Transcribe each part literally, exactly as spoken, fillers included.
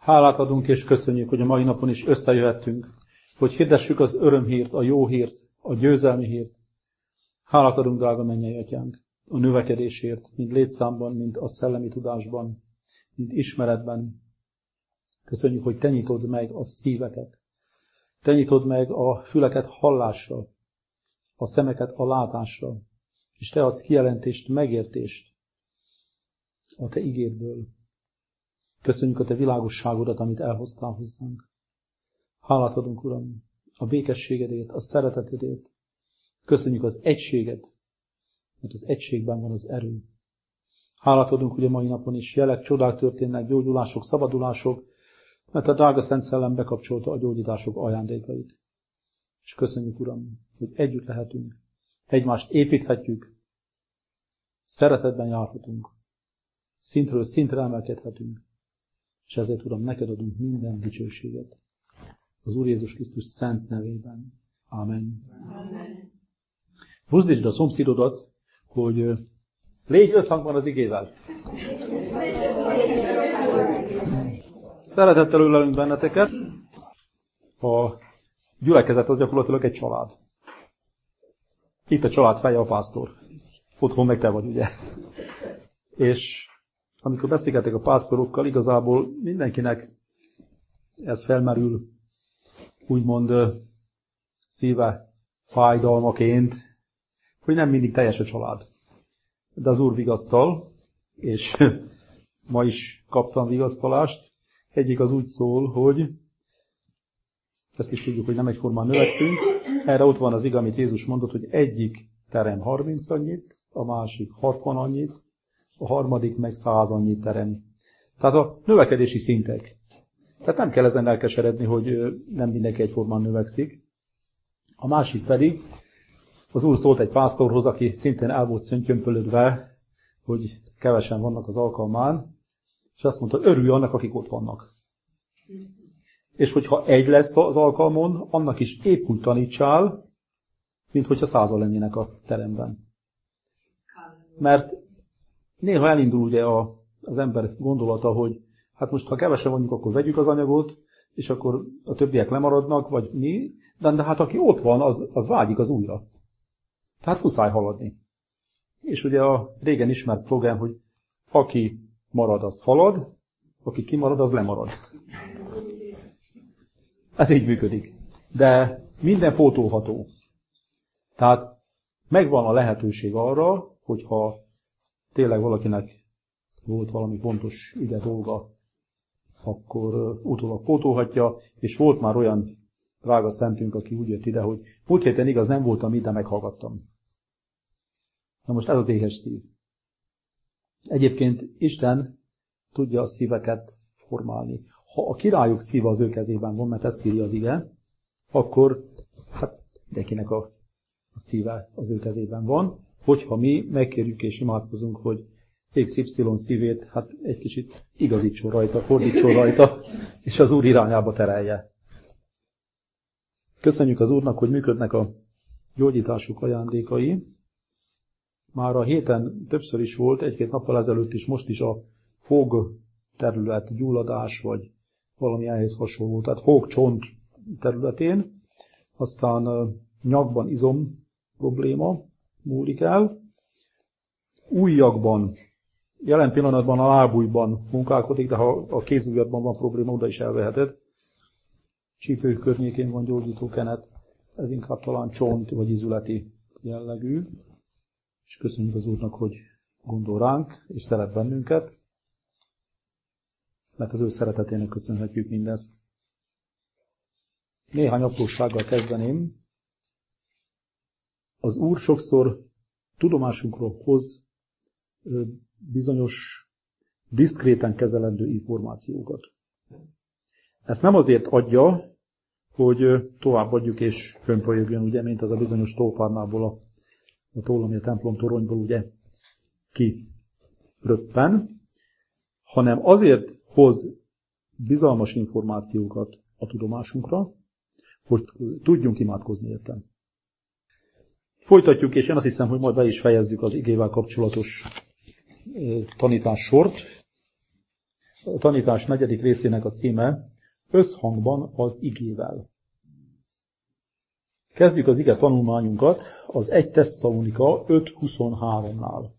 Hálát adunk és köszönjük, hogy a mai napon is összejöhettünk, hogy hirdessük az örömhírt, a jó hírt, a győzelmi hírt. Hálát adunk, drága mennyei atyánk, a növekedésért, mind létszámban, mind a szellemi tudásban, mind ismeretben. Köszönjük, hogy te nyitod meg a szíveket. Te nyitod meg a füleket hallásra, a szemeket a látásra, és te adsz kijelentést, megértést a te igédből. Köszönjük a te világosságodat, amit elhoztál hozzánk. Hálát adunk, Uram, a békességedért, a szeretetedért. Köszönjük az egységet, mert az egységben van az erő. Hálát adunk, hogy a mai napon is jelek, csodák történnek, gyógyulások, szabadulások, mert a drága Szent Szellem bekapcsolta a gyógyítások ajándékait. És köszönjük, Uram, hogy együtt lehetünk, egymást építhetjük, szeretetben járhatunk, szintről szintre emelkedhetünk, és ezért, Uram, neked adunk minden dicsőséget. Az Úr Jézus Krisztus szent nevében. Amen. Amen. Buzdítsd a szomszédodat, hogy légy összhangban az igével. Szeretettel ölelünk benneteket. A gyülekezet az gyakorlatilag egy család. Itt a család feje a pásztor. Otthon meg te vagy, ugye? És amikor beszélgetek a pásztorokkal, igazából mindenkinek ez felmerül, úgymond szíve fájdalmaként, hogy nem mindig teljes a család. De az Úr vigasztal, és ma is kaptam vigasztalást. Egyik az úgy szól, hogy ezt is tudjuk, hogy nem egyformán növekszünk. Erre ott van az ige, amit Jézus mondott, hogy egyik terem harminc annyit, a másik hatvan annyit, a harmadik meg száz annyit terem. Tehát a növekedési szintek. Tehát nem kell ezen elkeseredni, hogy nem mindenki egyformán növekszik. A másik pedig, az Úr szólt egy pásztorhoz, aki szintén el volt szöntjömpölödve, hogy kevesen vannak az alkalmán, és azt mondta, örülj annak, akik ott vannak. És hogyha egy lesz az alkalmon, annak is épp úgy tanítsál, mint hogyha százal lennének a teremben. Mert néha elindul ugye a, az ember gondolata, hogy hát most ha kevesen vagyunk, akkor vegyük az anyagot, és akkor a többiek lemaradnak, vagy mi, de, de hát aki ott van, az, az vágyik az újra. Tehát muszáj haladni. És ugye a régen ismert szlogán, hogy aki marad, az halad, aki kimarad, az lemarad. Ez így működik. De minden pótolható. Tehát megvan a lehetőség arra, hogyha tényleg valakinek volt valami fontos ügye dolga, akkor utólag pótolhatja, és volt már olyan drága szentünk, aki úgy jött ide, hogy múlt héten igaz nem voltam itt, de meghallgattam. Na most ez az éhes szív. Egyébként Isten tudja a szíveket formálni. Ha a királyok szíve az ő kezében van, mert ezt írja az ige, akkor hát mindenkinek a, a szíve az ő kezében van. Hogyha mi megkérjük és imádkozunk, hogy iksz ipszilon szívét hát egy kicsit igazítson rajta, fordítson rajta, és az Úr irányába terelje. Köszönjük az Úrnak, hogy működnek a gyógyításuk ajándékai. Már a héten többször is volt, egy-két nappal ezelőtt is, most is a fog terület, gyulladás, vagy valami ehhez hasonló, tehát fog-csont területén, aztán nyakban izom probléma múlik el, ujjakban, jelen pillanatban a lábujjban munkálkodik, de ha a kézujjadban van probléma, oda is elveheted. Csípő környékén van gyógyítókenet, ez inkább talán csont vagy izületi jellegű. És köszönjük az Úrnak, hogy gondol ránk, és szeret bennünket, mert az ő szeretetének köszönhetjük mindezt. Néhány aprósággal kezdeném. Az Úr sokszor tudomásunkra hoz bizonyos, diszkréten kezelendő információkat. Ezt nem azért adja, hogy továbbadjuk és fönnpölyögjön, ugye, mint az a bizonyos tolpárnából a, a toll, ami a templom toronyból ugye ki röppen, hanem azért hoz bizalmas információkat a tudomásunkra, hogy tudjunk imádkozni értem. Folytatjuk, és én azt hiszem, hogy majd be is fejezzük az igével kapcsolatos tanítássort. A tanítás negyedik részének a címe összhangban az igével. Kezdjük az ige tanulmányunkat az egy Tesszalonika öt huszonháromnál.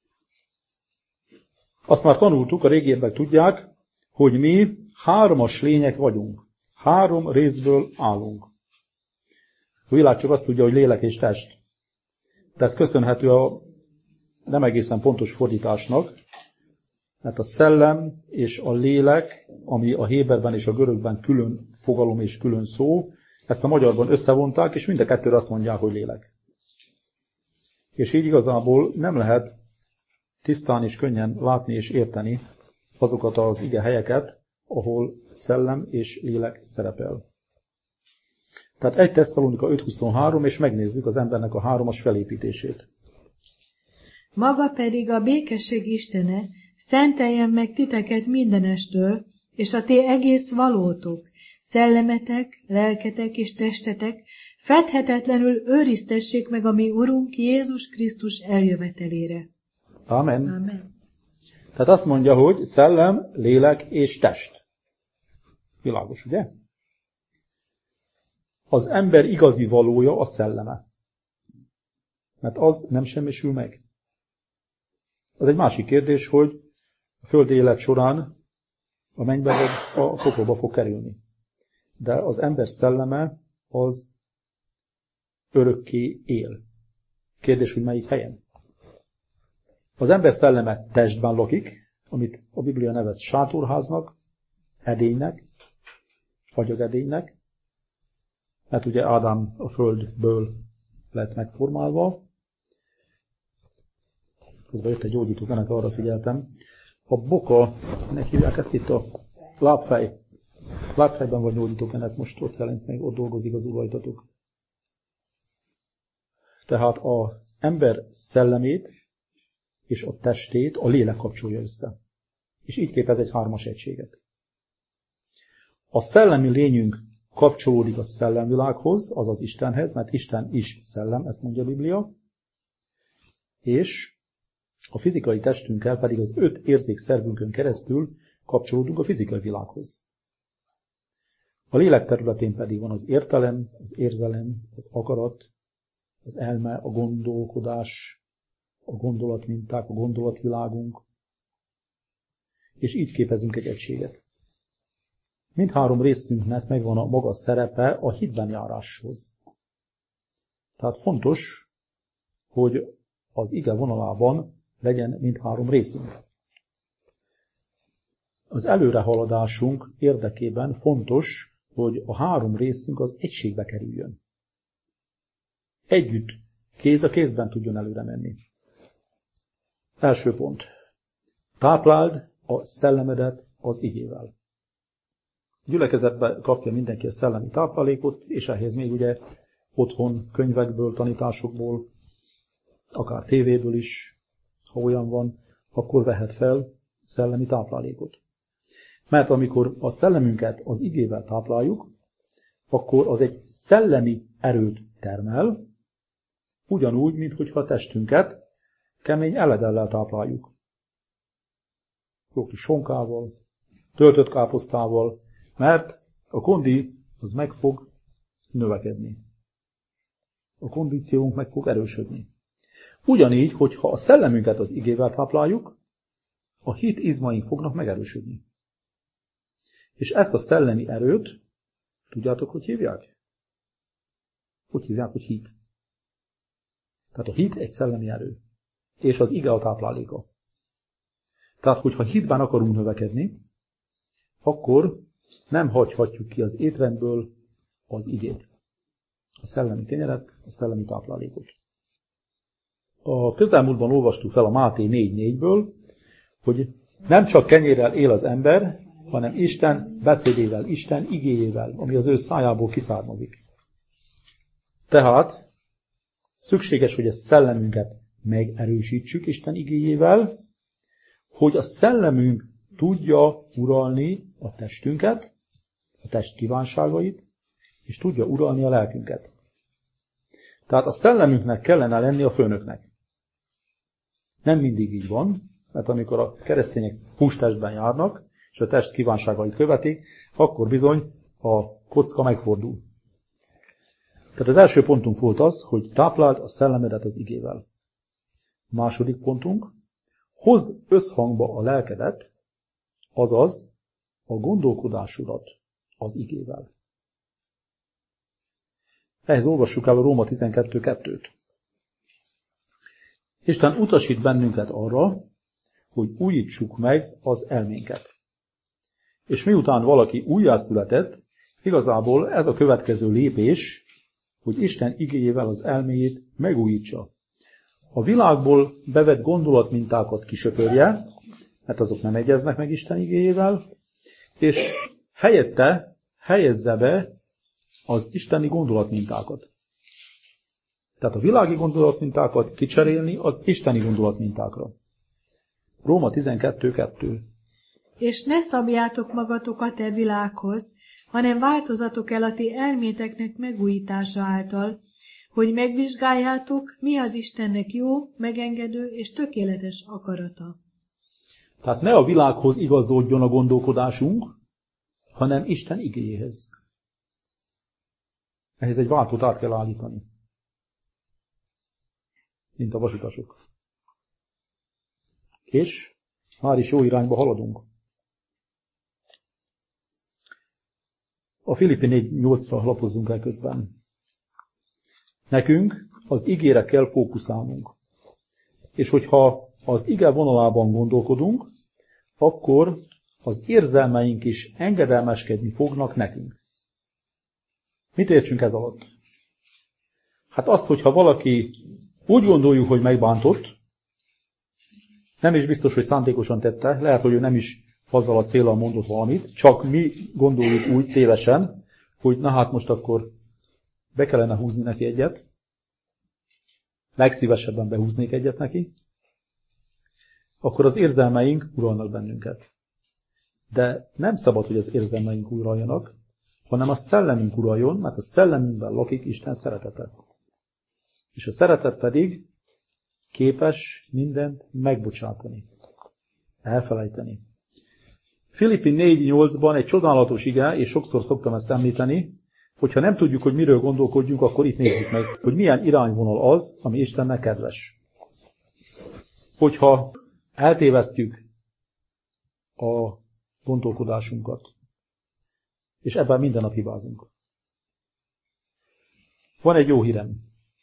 Azt már tanultuk, a régiek tudják, hogy mi hármas lények vagyunk. Három részből állunk. A világ csak azt tudja, hogy lélek és test. De ez köszönhető a nem egészen pontos fordításnak, mert a szellem és a lélek, ami a héberben és a görögben külön fogalom és külön szó, ezt a magyarban összevonták, és mind a kettőre azt mondják, hogy lélek. És így igazából nem lehet tisztán és könnyen látni és érteni azokat az ige helyeket, ahol szellem és lélek szerepel. Tehát egy Tesszalonika öt huszonhárom, és megnézzük az embernek a háromas felépítését. Maga pedig a békesség Istene szenteljen meg titeket mindenestől, és a ti egész valótok, szellemetek, lelketek és testetek fedhetetlenül őriztessék meg a mi Urunk Jézus Krisztus eljövetelére. Amen. Amen. Tehát azt mondja, hogy szellem, lélek és test. Világos, ugye? Az ember igazi valója a szelleme. Mert az nem semmisül meg. Az egy másik kérdés, hogy a földi élet során a mennybe vagy a pokolba fog kerülni. De az ember szelleme az örökké él. Kérdés, hogy melyik helyen? Az ember szelleme testben lakik, amit a Biblia nevez sátorháznak, edénynek, agyagedénynek, mert ugye Ádám a földből lett megformálva. Közben jött egy gyógyító menet, arra figyeltem. A boka, nek hívják ezt itt a lábfej. Lábfejben van gyógyító menet, most ott jelent meg, ott dolgozik az urajtatok. Tehát az ember szellemét és a testét a lélek kapcsolja össze. És így képez egy hármas egységet. A szellemi lényünk kapcsolódik a szellemvilághoz, azaz Istenhez, mert Isten is szellem, ezt mondja a Biblia, és a fizikai testünkkel pedig az öt érzékszervünkön keresztül kapcsolódunk a fizikai világhoz. A lélek területén pedig van az értelem, az érzelem, az akarat, az elme, a gondolkodás, a gondolatminták, a gondolatvilágunk, és így képezünk egy egységet. Mindhárom részünknek megvan a maga szerepe a hitben járáshoz. Tehát fontos, hogy az ige vonalában legyen mindhárom részünk. Az előrehaladásunk érdekében fontos, hogy a három részünk az egységbe kerüljön. Együtt, kéz a kézben tudjon előre menni. Első pont. Tápláld a szellemedet az igével. Gyülekezetbe kapja mindenki a szellemi táplálékot, és ehhez még ugye otthon könyvekből, tanításokból, akár tévéből is, ha olyan van, akkor vehet fel szellemi táplálékot. Mert amikor a szellemünket az igével tápláljuk, akkor az egy szellemi erőt termel, ugyanúgy, minthogyha a testünket kemény eledellel tápláljuk. Jó kis sonkával, töltött káposztával, mert a kondi az meg fog növekedni. A kondíciónk meg fog erősödni. Ugyanígy, hogyha a szellemünket az igével tápláljuk, a hit izmaink fognak megerősödni. És ezt a szellemi erőt, tudjátok, hogy hívják? Úgy hívják, hogy hit. Tehát a hit egy szellemi erő. És az ige a tápláléka. Tehát, hogyha hitben akarunk növekedni, akkor nem hagyhatjuk ki az étrendből az igét. A szellemi kenyeret, a szellemi táplálékot. A közelmúltban olvastuk fel a Máté négy négyből, hogy nem csak kenyérrel él az ember, hanem Isten beszédével, Isten igéjével, ami az ő szájából kiszármazik. Tehát szükséges, hogy a szellemünket megerősítsük Isten igéjével, hogy a szellemünk tudja uralni a testünket, a test kívánságait, és tudja uralni a lelkünket. Tehát a szellemünknek kellene lenni a főnöknek. Nem mindig így van, mert amikor a keresztények hústestben járnak, és a test kívánságait követi, akkor bizony a kocka megfordul. Tehát az első pontunk volt az, hogy tápláld a szellemedet az igével. Második pontunk, hozd összhangba a lelkedet, azaz a gondolkodásodat az igével. Ehhez olvassuk el a Róma tizenkettő kettőt. Isten utasít bennünket arra, hogy újítsuk meg az elménket. És miután valaki újjászületett, igazából ez a következő lépés, hogy Isten igéjével az elméjét megújítsa. A világból bevett gondolatmintákat kisöpörje, mert azok nem egyeznek meg Isten igéjével, és helyette helyezze be az isteni gondolatmintákat. Tehát a világi gondolatmintákat kicserélni az isteni gondolatmintákra. Róma tizenkettő kettő. És ne szabjátok magatokat e világhoz, hanem változatok el a ti elméteknek megújítása által, hogy megvizsgáljátok, mi az Istennek jó, megengedő és tökéletes akarata. Tehát ne a világhoz igazodjon a gondolkodásunk, hanem Isten igéjéhez. Ehhez egy váltót át kell állítani. Mint a vasutasok. És már is jó irányba haladunk. A Filippi négy nyolcra lapozzunk el közben. Nekünk az igére kell fókuszálnunk. És hogyha az ige vonalában gondolkodunk, akkor az érzelmeink is engedelmeskedni fognak nekünk. Mit értsünk ez alatt? Hát azt, hogyha valaki úgy gondoljuk, hogy megbántott, nem is biztos, hogy szándékosan tette, lehet, hogy ő nem is azzal a céllal mondott valamit, csak mi gondoljuk úgy tévesen, hogy na hát most akkor be kellene húzni neki egyet, legszívesebben behúznék egyet neki, akkor az érzelmeink uralnak bennünket. De nem szabad, hogy az érzelmeink uraljanak, hanem a szellemünk uraljon, mert a szellemünkben lakik Isten szeretete. És a szeretet pedig képes mindent megbocsátani, elfelejteni. Filippi négy nyolcban egy csodálatos ige, és sokszor szoktam ezt említeni, hogyha nem tudjuk, hogy miről gondolkodjunk, akkor itt nézzük meg, hogy milyen irányvonal az, ami Istennek kedves. Hogyha eltévesztjük a gondolkodásunkat, és ebben minden nap hibázunk. Van egy jó hírem.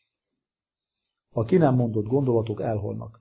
A ki nem mondott gondolatok elholnak.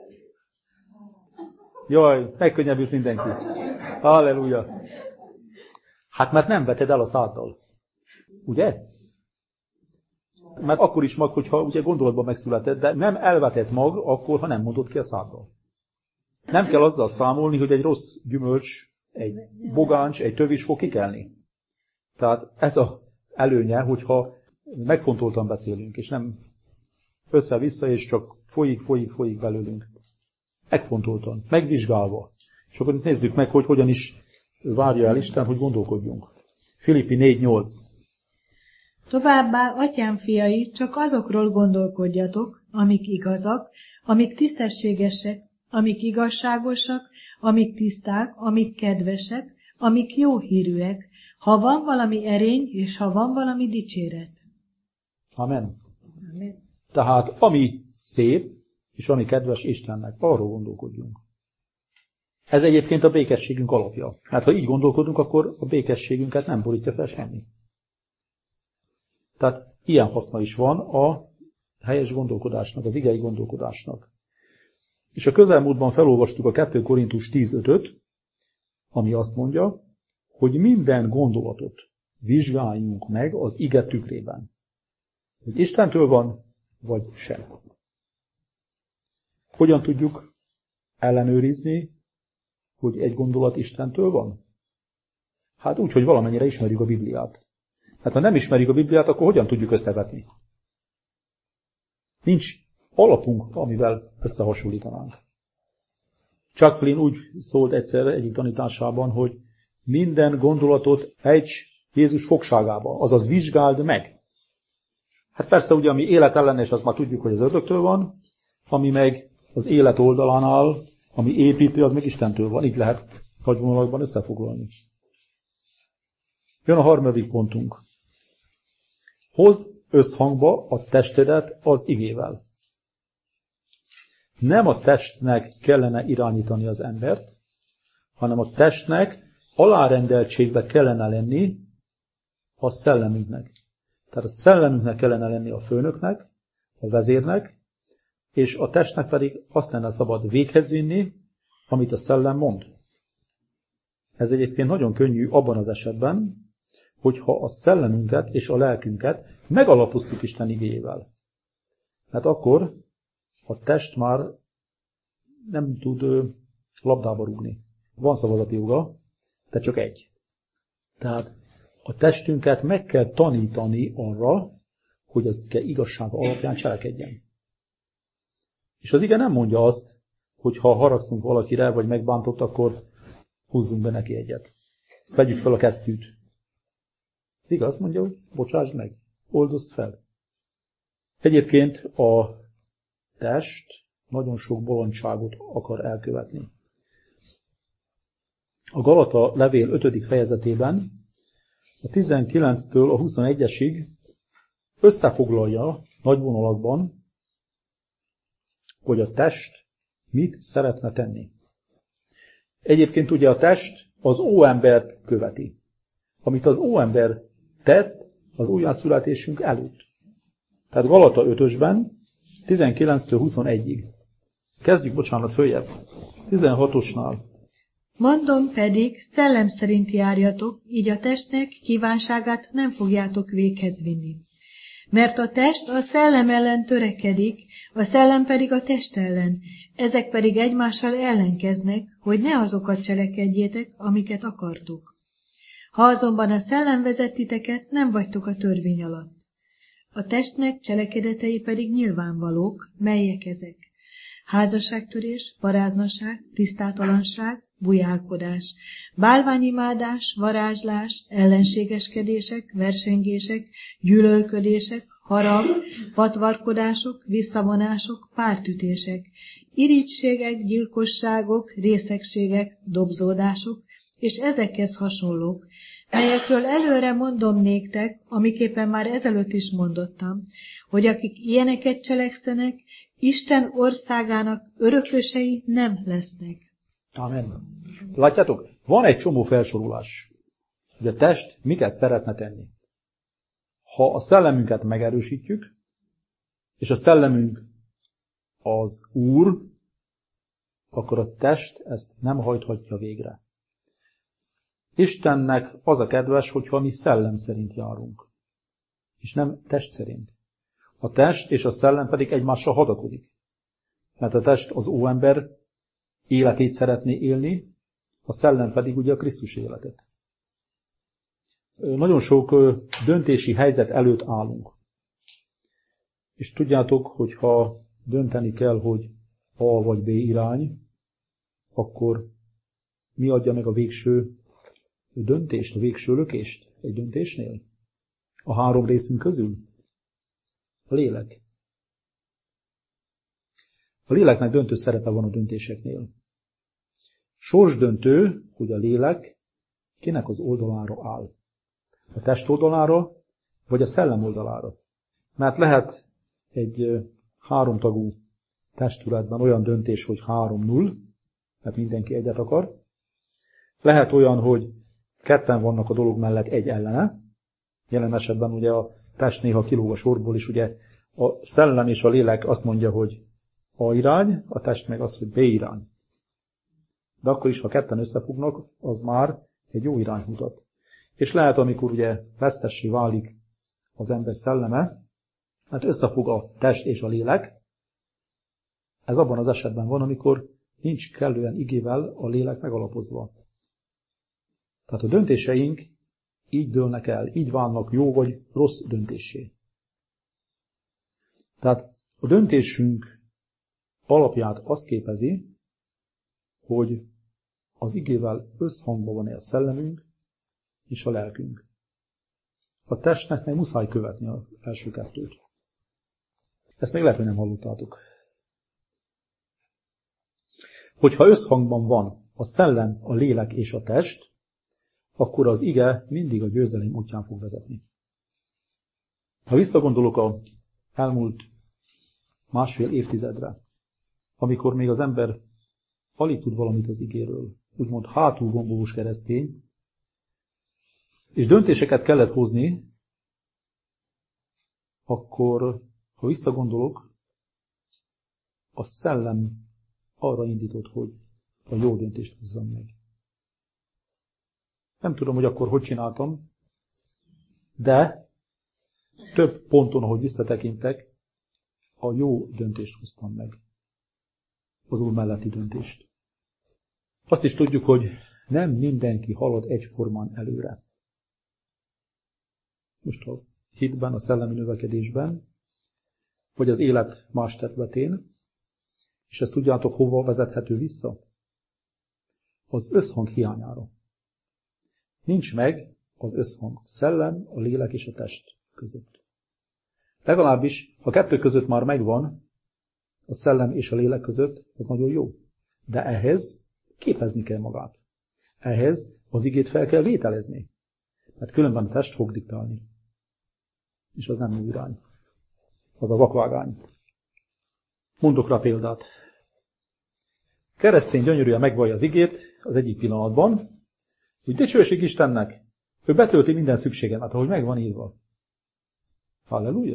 Jaj, megkönnyebbült mindenki. Halleluja. Hát mert nem veted el a száddal. Ugye? Mert akkor is mag, hogyha ugye gondolatban megszületett, de nem elvetett mag, akkor, ha nem mondod ki a száddal. Nem kell azzal számolni, hogy egy rossz gyümölcs, egy bogáncs, egy tövis fog kikelni. Tehát ez az előnye, hogyha megfontoltan beszélünk, és nem össze-vissza, és csak folyik, folyik, folyik belőlünk. Megfontoltan, megvizsgálva. És akkor nézzük meg, hogy hogyan is várja el Isten, hogy gondolkodjunk. Filippi négy nyolc. Továbbá, atyám fiai, csak azokról gondolkodjatok, amik igazak, amik tisztességesek, amik igazságosak, amik tiszták, amik kedvesek, amik jó hírűek, ha van valami erény, és ha van valami dicséret. Amen. Amen. Tehát ami szép, és ami kedves Istennek, arról gondolkodjunk. Ez egyébként a békességünk alapja. Hát ha így gondolkodunk, akkor a békességünket nem borítja fel semmi. Tehát ilyen haszna is van a helyes gondolkodásnak, az igei gondolkodásnak. És a közelmúltban felolvastuk a kettő Korintus tíz ötöt, ami azt mondja, hogy minden gondolatot vizsgáljunk meg az ige tükrében. Hogy Istentől van, vagy sem. Hogyan tudjuk ellenőrizni, hogy egy gondolat Istentől van? Hát úgy, hogy valamennyire ismerjük a Bibliát. Hát ha nem ismerjük a Bibliát, akkor hogyan tudjuk összevetni? Nincs alapunk, amivel összehasonlítanánk. Chuck Flynn úgy szólt egyszer egyik tanításában, hogy minden gondolatot ejts Jézus fogságába, azaz vizsgáld meg. Hát persze ugye, ami életellenes, azt már tudjuk, hogy az ördögtől van, ami meg az élet oldalán áll, ami építi, az meg Istentől van. Így lehet nagy vonalakban összefoglalni. Jön a harmadik pontunk. Hozd összhangba a testedet az igével. Nem a testnek kellene irányítani az embert, hanem a testnek alárendeltségbe kellene lenni a szellemünknek. Tehát a szellemünknek kellene lenni a főnöknek, a vezérnek, és a testnek pedig azt lenne szabad véghez vinni, amit a szellem mond. Ez egyébként nagyon könnyű abban az esetben, hogyha a szellemünket és a lelkünket megalapoztuk Isten igéjével. Mert akkor a test már nem tud labdába rúgni. Van szavazati joga, de csak egy. Tehát a testünket meg kell tanítani arra, hogy az ige igazság alapján cselekedjen. És az ige nem mondja azt, hogy ha haragszunk valakire, vagy megbántott, akkor húzzunk be neki egyet. Vegyük fel a kesztyűt. Az ige azt mondja, hogy bocsásd meg, oldozd fel. Egyébként a test nagyon sok bolondságot akar elkövetni. A Galata levél ötödik fejezetében a tizenkilenctől a huszonegyesig összefoglalja nagy vonalakban, hogy a test mit szeretne tenni. Egyébként ugye a test az óembert követi. Amit az óember tett az újjászületésünk előtt. Tehát Galata ötösben tizenkilenctől huszonegyig. Kezdjük, bocsánat, följebb. tizenhatosnál. Mondom pedig, szellem szerint járjatok, így a testnek kívánságát nem fogjátok véghez vinni. Mert a test a szellem ellen törekedik, a szellem pedig a test ellen, ezek pedig egymással ellenkeznek, hogy ne azokat cselekedjétek, amiket akartok. Ha azonban a szellem vezet titeket, nem vagytok a törvény alatt. A testnek cselekedetei pedig nyilvánvalók, melyek ezek? Házasságtörés, paráznaság, tisztátalanság, bujálkodás, bálványimádás, varázslás, ellenségeskedések, versengések, gyűlölködések, harag, patvarkodások, visszavonások, pártütések, irítségek, gyilkosságok, részegségek, dobzódások, és ezekhez hasonlók, melyekről előre mondom néktek, amiképpen már ezelőtt is mondottam, hogy akik ilyeneket cselekszenek, Isten országának örökösei nem lesznek. Amen. Látjátok, van egy csomó felsorolás, hogy a test miket szeretne tenni. Ha a szellemünket megerősítjük, és a szellemünk az Úr, akkor a test ezt nem hajthatja végre. Istennek az a kedves, hogyha mi szellem szerint járunk, és nem test szerint. A test és a szellem pedig egymással hadakozik. Mert a test az óember életét szeretné élni, a szellem pedig ugye a Krisztus életet. Nagyon sok döntési helyzet előtt állunk. És tudjátok, hogy ha dönteni kell, hogy A vagy B irány, akkor mi adja meg a végső döntést, a végső lökést egy döntésnél? A három részünk közül? A lélek. A léleknek döntő szerepe van a döntéseknél. Sorsdöntő, hogy a lélek kinek az oldalára áll. A test oldalára, vagy a szellem oldalára. Mert lehet egy háromtagú testületben olyan döntés, hogy három null, mert mindenki egyet akar. Lehet olyan, hogy ketten vannak a dolog mellett egy ellene. Jelen esetben ugye a test néha kilóg a sorból, és ugye a szellem és a lélek azt mondja, hogy A irány, a test meg az, hogy B irány. De akkor is, ha ketten összefognak, az már egy jó irányt mutat. És lehet, amikor ugye vesztessé válik az ember szelleme, hát összefog a test és a lélek, ez abban az esetben van, amikor nincs kellően igével a lélek megalapozva. Tehát a döntéseink így dőlnek el, így válnak jó vagy rossz döntésé. Tehát a döntésünk alapját azt képezi, hogy az igével összhangban van-e a szellemünk és a lelkünk. A testnek meg muszáj követni az első kettőt. Ezt még lehet, hogy nem hallottátok. Hogyha összhangban van a szellem, a lélek és a test, akkor az ige mindig a győzelem útján fog vezetni. Ha visszagondolok a elmúlt másfél évtizedre, amikor még az ember alig tud valamit az igéről, úgymond hátul gombós keresztény, és döntéseket kellett hozni, akkor, ha visszagondolok, a szellem arra indított, hogy a jó döntést hozzam meg. Nem tudom, hogy akkor hogy csináltam, de több ponton, ahogy visszatekintek, a jó döntést hoztam meg. Az Úr melletti döntést. Azt is tudjuk, hogy nem mindenki halad egyformán előre. Most a hitben, a szellemi növekedésben, vagy az élet más területén, és ezt tudjátok, hova vezethető vissza? Az összhang hiányára. Nincs meg az összhang a szellem, a lélek és a test között. Legalábbis, ha kettő között már megvan, a szellem és a lélek között, az nagyon jó. De ehhez képezni kell magát. Ehhez az igét fel kell vételezni. Mert különben a test fog diktálni. És az nem jó irány. Az a vakvágány. Mondok rá példát. Keresztény gyönyörűen megvallja az igét az egyik pillanatban, hogy dicsőség Istennek, ő betölti minden szükségemet, ahogy meg van írva. Halleluja!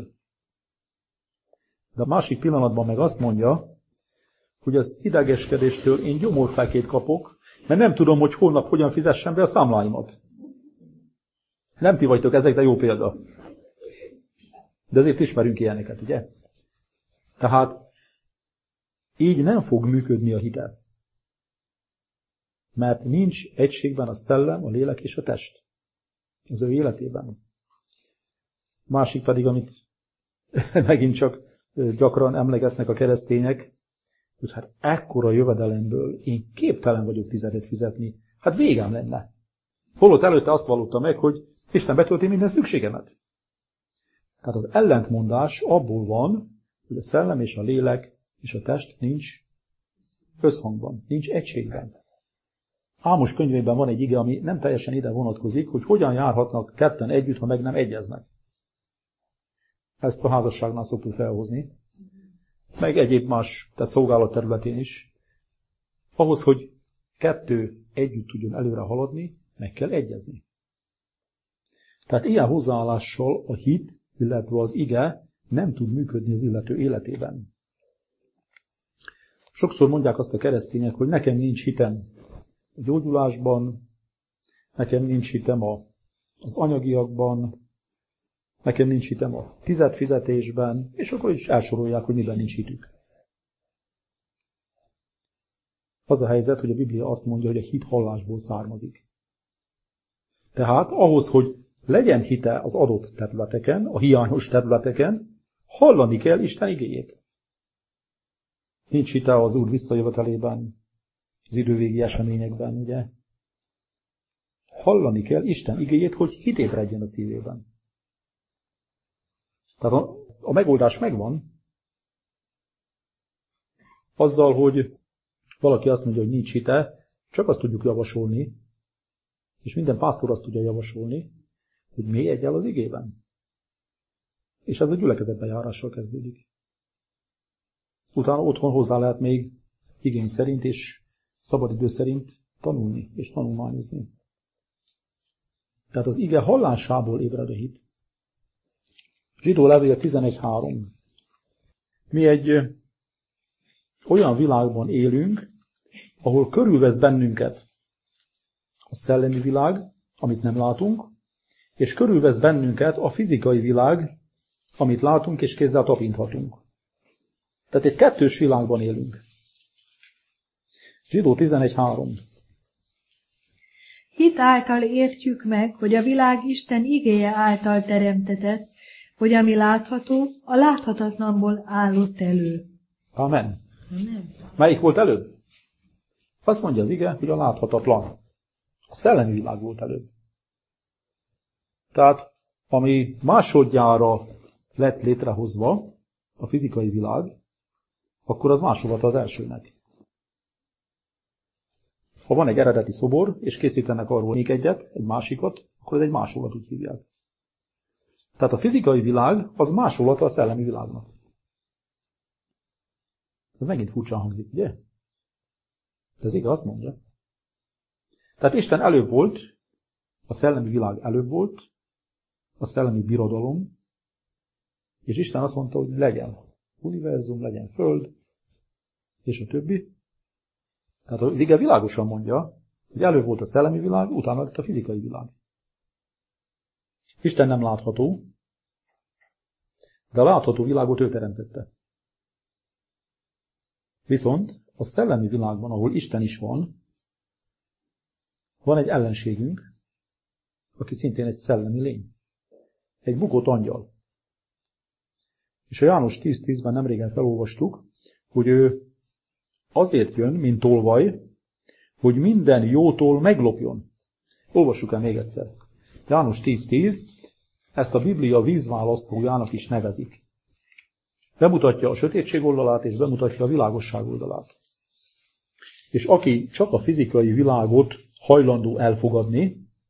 De a másik pillanatban meg azt mondja, hogy az idegeskedéstől én gyomorfákét kapok, mert nem tudom, hogy holnap hogyan fizessem be a számláimat. Nem ti vagytok ezek, de jó példa. De azért ismerünk ilyeneket, ugye? Tehát így nem fog működni a hite. Mert nincs egységben a szellem, a lélek és a test. Az ő életében. Másik pedig, amit megint csak gyakran emlegetnek a keresztények, hogy hát ekkora jövedelemből én képtelen vagyok tizedet fizetni. Hát végem lenne. Holott előtte azt vallotta meg, hogy Isten betölti minden szükségemet. Tehát az ellentmondás abból van, hogy a szellem és a lélek és a test nincs összhangban, nincs egységben. Ámos könyvében van egy ige, ami nem teljesen ide vonatkozik, hogy hogyan járhatnak ketten együtt, ha meg nem egyeznek. Ezt a házasságnál szoktuk felhozni. Meg egyéb más, tehát szolgálat területén is. Ahhoz, hogy kettő együtt tudjon előre haladni, meg kell egyezni. Tehát ilyen hozzáállással a hit, illetve az ige nem tud működni az illető életében. Sokszor mondják azt a keresztények, hogy nekem nincs hitem a gyógyulásban, nekem nincs hitem a, az anyagiakban, nekem nincs hitem a tizedfizetésben, és akkor is elsorolják, hogy miben nincs hitük. Az a helyzet, hogy a Biblia azt mondja, hogy a hit hallásból származik. Tehát ahhoz, hogy legyen hite az adott területeken, a hiányos területeken, hallani kell Isten igéjét. Nincs hite az Úr visszajövetelében, az idővégi eseményekben, ugye? Hallani kell Isten igéjét, hogy hit ébredjen a szívében. Tehát a, a megoldás megvan, azzal, hogy valaki azt mondja, hogy nincs hite, csak azt tudjuk javasolni, és minden pásztor azt tudja javasolni, hogy mélyedj el az igében. És ez a gyülekezetbe járással kezdődik. Utána otthon hozzá lehet még igény szerint és szabadidő szerint tanulni és tanulmányozni. Tehát az ige hallásából ébred a hit. Zsidó levél tizenegy három. Mi egy olyan világban élünk, ahol körülvesz bennünket a szellemi világ, amit nem látunk, és körülvesz bennünket a fizikai világ, amit látunk és kézzel tapinthatunk. Tehát egy kettős világban élünk. Zsidó tizenegy három. Hit által értjük meg, hogy a világ Isten igéje által teremtetett, hogy ami látható, a láthatatlanból állott elő. Amen. Amen. Melyik volt előbb? Azt mondja az ige, hogy a láthatatlan. A szellemi világ volt előbb. Tehát, ami másodjára lett létrehozva, a fizikai világ, akkor az másolat az elsőnek. Ha van egy eredeti szobor, és készítenek arról még egyet, egy másikat, akkor ez egy másolat, úgy hívják. Tehát a fizikai világ az másolata a szellemi világnak. Ez megint furcsán hangzik, ugye? De ez igaz, azt mondja. Tehát Isten előbb volt, a szellemi világ előbb volt, a szellemi birodalom, és Isten azt mondta, hogy legyen univerzum, legyen föld, és a többi. Tehát az ige világosan mondja, hogy előbb volt a szellemi világ, utána lett a fizikai világ. Isten nem látható, de a látható világot ő teremtette. Viszont a szellemi világban, ahol Isten is van, van egy ellenségünk, aki szintén egy szellemi lény. Egy bukott angyal. És a János tíz tízben nemrégen felolvastuk, hogy ő azért jön, mint tolvaj, hogy minden jótól meglopjon. Olvassuk el még egyszer. János tíz tíz, ezt a Biblia vízválasztójának is nevezik. Bemutatja a sötétség oldalát, és bemutatja a világosság oldalát. És aki csak a fizikai világot hajlandó elfogadni,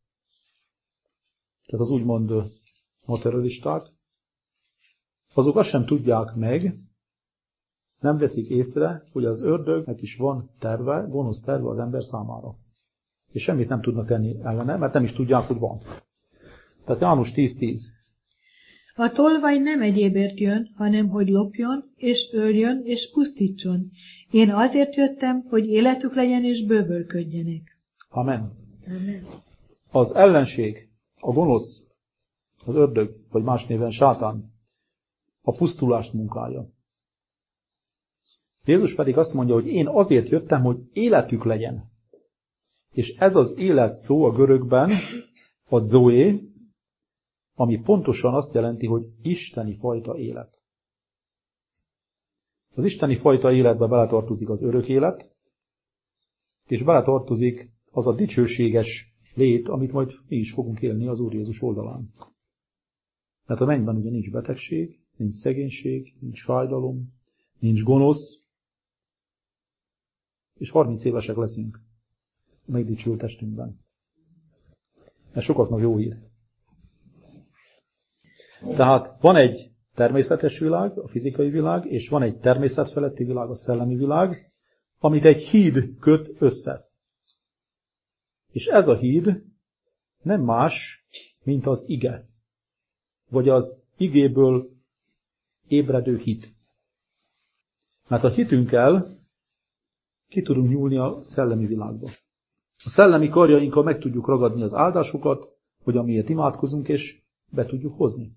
tehát az úgymond materialisták, azok azt sem tudják meg, nem veszik észre, hogy az ördögnek is van terve, gonosz terve az ember számára. És semmit nem tudnak tenni ellene, mert nem is tudják, hogy van. Tehát János tíz tíz. A tolvaj nem egyébért jön, hanem hogy lopjon, és öljön, és pusztítson. Én azért jöttem, hogy életük legyen, és bővölködjenek. Amen. Amen. Az ellenség, a gonosz, az ördög, vagy más néven sátán, a pusztulást munkája. Jézus pedig azt mondja, hogy én azért jöttem, hogy életük legyen. És ez az élet szó a görögben, a zoé, ami pontosan azt jelenti, hogy isteni fajta élet. Az isteni fajta életbe beletartozik az örök élet, és beletartozik az a dicsőséges lét, amit majd mi is fogunk élni az Úr Jézus oldalán. Mert a mennyben ugye nincs betegség, nincs szegénység, nincs fájdalom, nincs gonosz, és harminc évesek leszünk a megdicsült testünkben. Ez sokaknak jó hír. Tehát van egy természetes világ, a fizikai világ, és van egy természetfeletti világ, a szellemi világ, amit egy híd köt össze. És ez a híd nem más, mint az ige, vagy az igéből ébredő hit. Mert a hitünkkel ki tudunk nyúlni a szellemi világba. A szellemi karjainkkal meg tudjuk ragadni az áldásokat, hogy amiért imádkozunk, és be tudjuk hozni.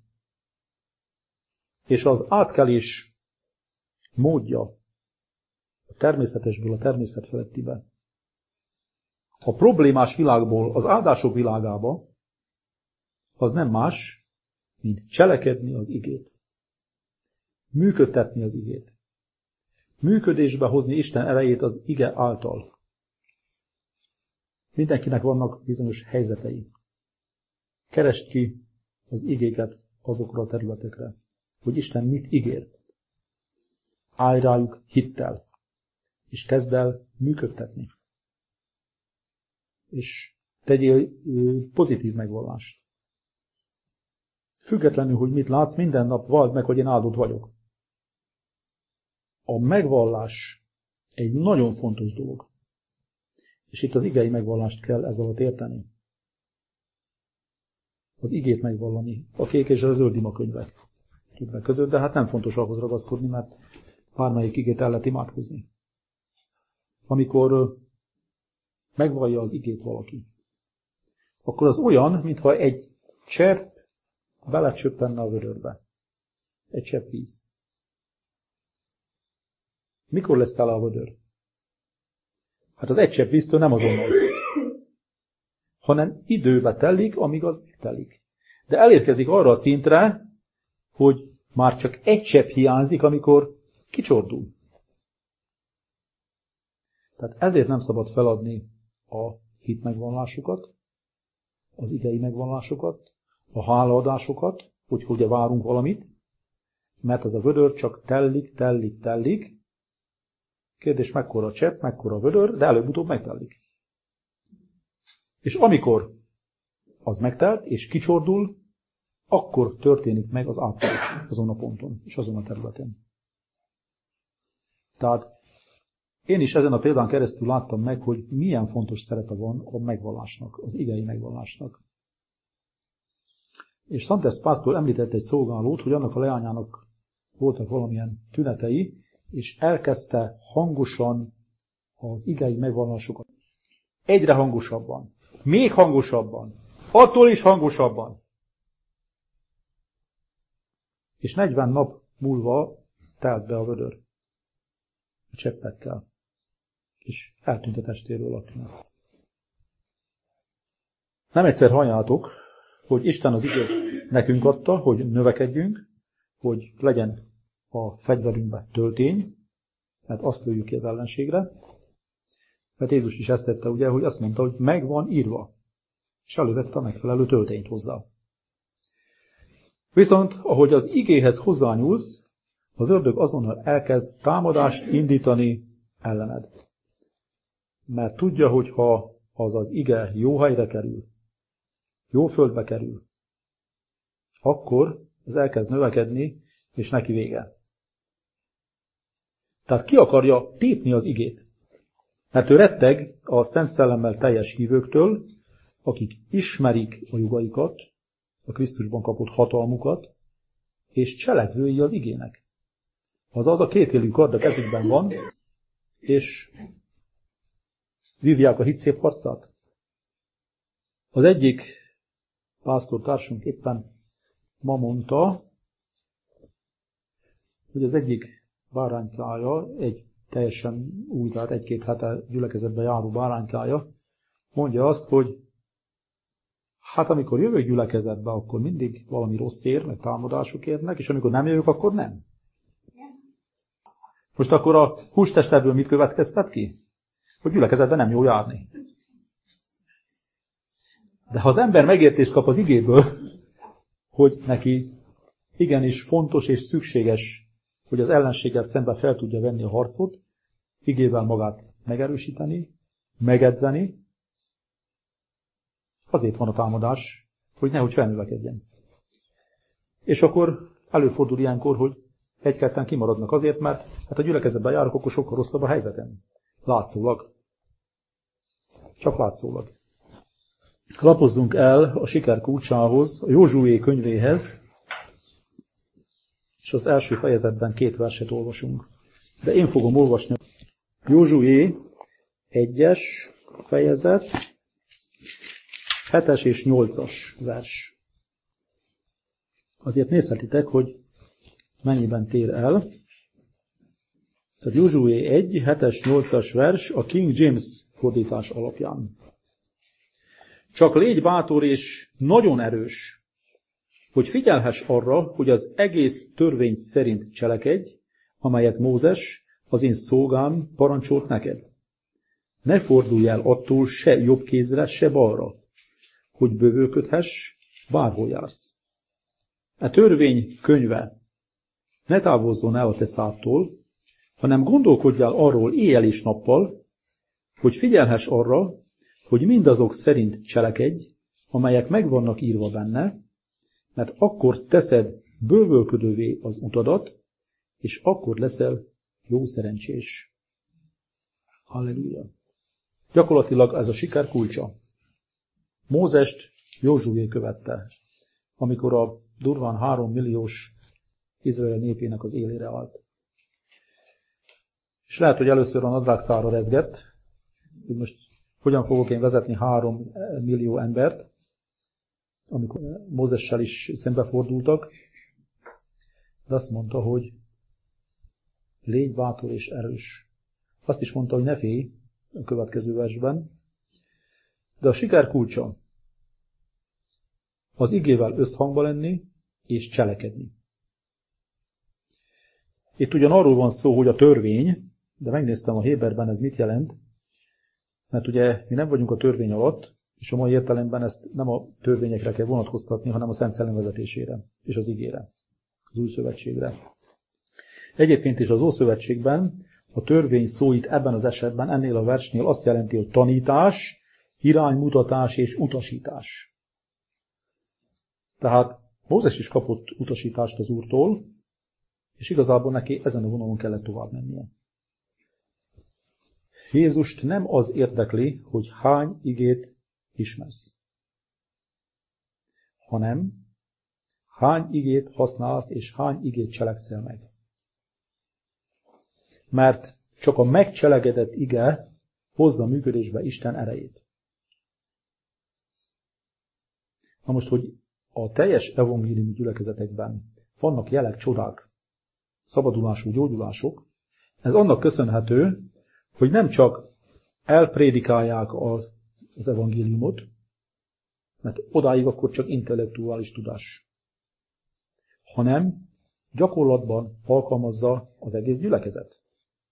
És az átkelés módja a természetesből a természet felettibe, a problémás világból az áldások világába, az nem más, mint cselekedni az igét. Működtetni az igét. Működésbe hozni Isten erejét az ige által. Mindenkinek vannak bizonyos helyzetei. Keresd ki az igéket azokra a területekre, hogy Isten mit ígér. Állj rájuk hittel, és kezd el működtetni. És tegyél pozitív megvallást. Függetlenül, hogy mit látsz, minden nap valld meg, hogy én áldott vagyok. A megvallás egy nagyon fontos dolog. És itt az igei megvallást kell ezzel alatt érteni. Az igét megvallani. A kék és a zöld imakönyvek többek között, de hát nem fontos ahhoz ragaszkodni, mert bármelyik igét el lehet imádkozni. Amikor megvallja az igét valaki, akkor az olyan, mintha egy csepp belecsöppenne a vödörbe. Egy csepp víz. Mikor lesz tele a vödör? Hát az egy csepp víztől nem azonnal, hanem időbe telik, amíg az telik. De elérkezik arra a szintre, hogy már csak egy csepp hiányzik, amikor kicsordul. Tehát ezért nem szabad feladni a hit megvallásokat, az igei megvallásokat, a hálaadásokat, hogy ugye várunk valamit, mert ez a vödör csak tellik, tellik, tellik. Kérdés, mekkora a csepp, mekkora a vödör, de előbb-utóbb megtellik. És amikor az megtelt, és kicsordul, akkor történik meg az áttörés azon a ponton, és azon a területen. Tehát én is ezen a példán keresztül láttam meg, hogy milyen fontos szerepe van a megvallásnak, az igei megvallásnak. És Santes pásztor említett egy szolgálót, hogy annak a leányának voltak valamilyen tünetei, és elkezdte hangosan az igei megvallásokat. Egyre hangosabban, még hangosabban, attól is hangosabban. És negyven nap múlva telt be a vödör a cseppekkel, és eltűnt a testéről a tünet. Nem egyszer halljátok, hogy Isten az igét nekünk adta, hogy növekedjünk, hogy legyen a fegyverünkben töltény, mert azt lőjük ki az ellenségre. Mert Jézus is ezt tette, ugye, hogy azt mondta, hogy meg van írva, és elővette a megfelelő töltényt hozzá. Viszont, ahogy az igéhez hozzányúlsz, az ördög azonnal elkezd támadást indítani ellened. Mert tudja, hogy ha az az ige jó helyre kerül, jó földbe kerül, akkor ez elkezd növekedni, és neki vége. Tehát ki akarja tépni az igét? Mert ő retteg a Szent Szellemmel teljes hívőktől, akik ismerik a jogaikat, a Krisztusban kapott hatalmukat, és cselekvői az igének. Azaz a kétélű kard a kezükben van, és vívják a hit szép harcát. Az egyik pásztortársunk éppen ma mondta, hogy az egyik báránykája, egy teljesen új, tehát egy-két hete gyülekezetbe járó báránykája, mondja azt, hogy hát amikor jövök gyülekezetbe, akkor mindig valami rossz ér, meg támadások érnek, és amikor nem jövök, akkor nem. Most akkor a hústest ebből mit következtet ki? Hogy gyülekezetben nem jó járni. De ha az ember megértést kap az igéből, hogy neki igenis fontos és szükséges, hogy az ellenséggel szemben fel tudja venni a harcot, igével magát megerősíteni, megedzeni, azért van a támadás, hogy nehogy felnövekedjen. És akkor előfordul ilyenkor, hogy egy-ketten kimaradnak azért, mert hát a gyülekezetben járok, akkor sokkal rosszabb a helyzetem. Látszólag. Csak látszólag. Lapozzunk el a siker kulcsához, a Józsué könyvéhez, és az első fejezetben két verset olvasunk. De én fogom olvasni. Józsué egyes fejezet, hetes és nyolcas vers. Azért nézhetitek, hogy mennyiben tér el. Tehát Józsué egy, hetes, nyolcas vers a King James fordítás alapján. Csak légy bátor és nagyon erős, hogy figyelhess arra, hogy az egész törvény szerint cselekedj, amelyet Mózes, az én szolgám parancsolt neked. Ne fordulj el attól se jobb kézre, se balra, hogy bővölködhess, bárhol jársz. A törvény könyve ne távozzon el a te szádtól, hanem gondolkodjál arról éjjel és nappal, hogy figyelhess arra, hogy mindazok szerint cselekedj, amelyek meg vannak írva benne, mert akkor teszed bővölködővé az utadat, és akkor leszel jó szerencsés. Halleluja. Gyakorlatilag ez a siker kulcsa. Mózest Józsué követte, amikor a durván három milliós Izrael népének az élére állt. És lehet, hogy először a nadrágszára rezgett, hogy most hogyan fogok én vezetni három millió embert, amikor Mózessel is szembefordultak, de azt mondta, hogy légy bátor és erős. Azt is mondta, hogy ne félj a következő versben, de a siker kulcsa az igével összhangba lenni és cselekedni. Itt ugyan arról van szó, hogy a törvény, de megnéztem a Héberben ez mit jelent, mert ugye mi nem vagyunk a törvény alatt, és a mai értelemben ezt nem a törvényekre kell vonatkoztatni, hanem a Szent Szellem vezetésére és az igére, az új szövetségre. Egyébként is az Ószövetségben a törvény szó itt ebben az esetben, ennél a versnél azt jelenti, hogy tanítás iránymutatás és utasítás. Tehát Mózes is kapott utasítást az Úrtól, és igazából neki ezen a vonalon kellett tovább mennie. Jézust nem az érdekli, hogy hány igét ismersz, hanem hány igét használsz, és hány igét cselekszel meg. Mert csak a megcselekedett ige hozza működésbe Isten erejét. Na most, hogy a teljes evangéliumi gyülekezetekben vannak jelek, csodák, szabadulású gyógyulások, ez annak köszönhető, hogy nem csak elprédikálják az evangéliumot, mert odáig akkor csak intellektuális tudás, hanem gyakorlatban alkalmazza az egész gyülekezet.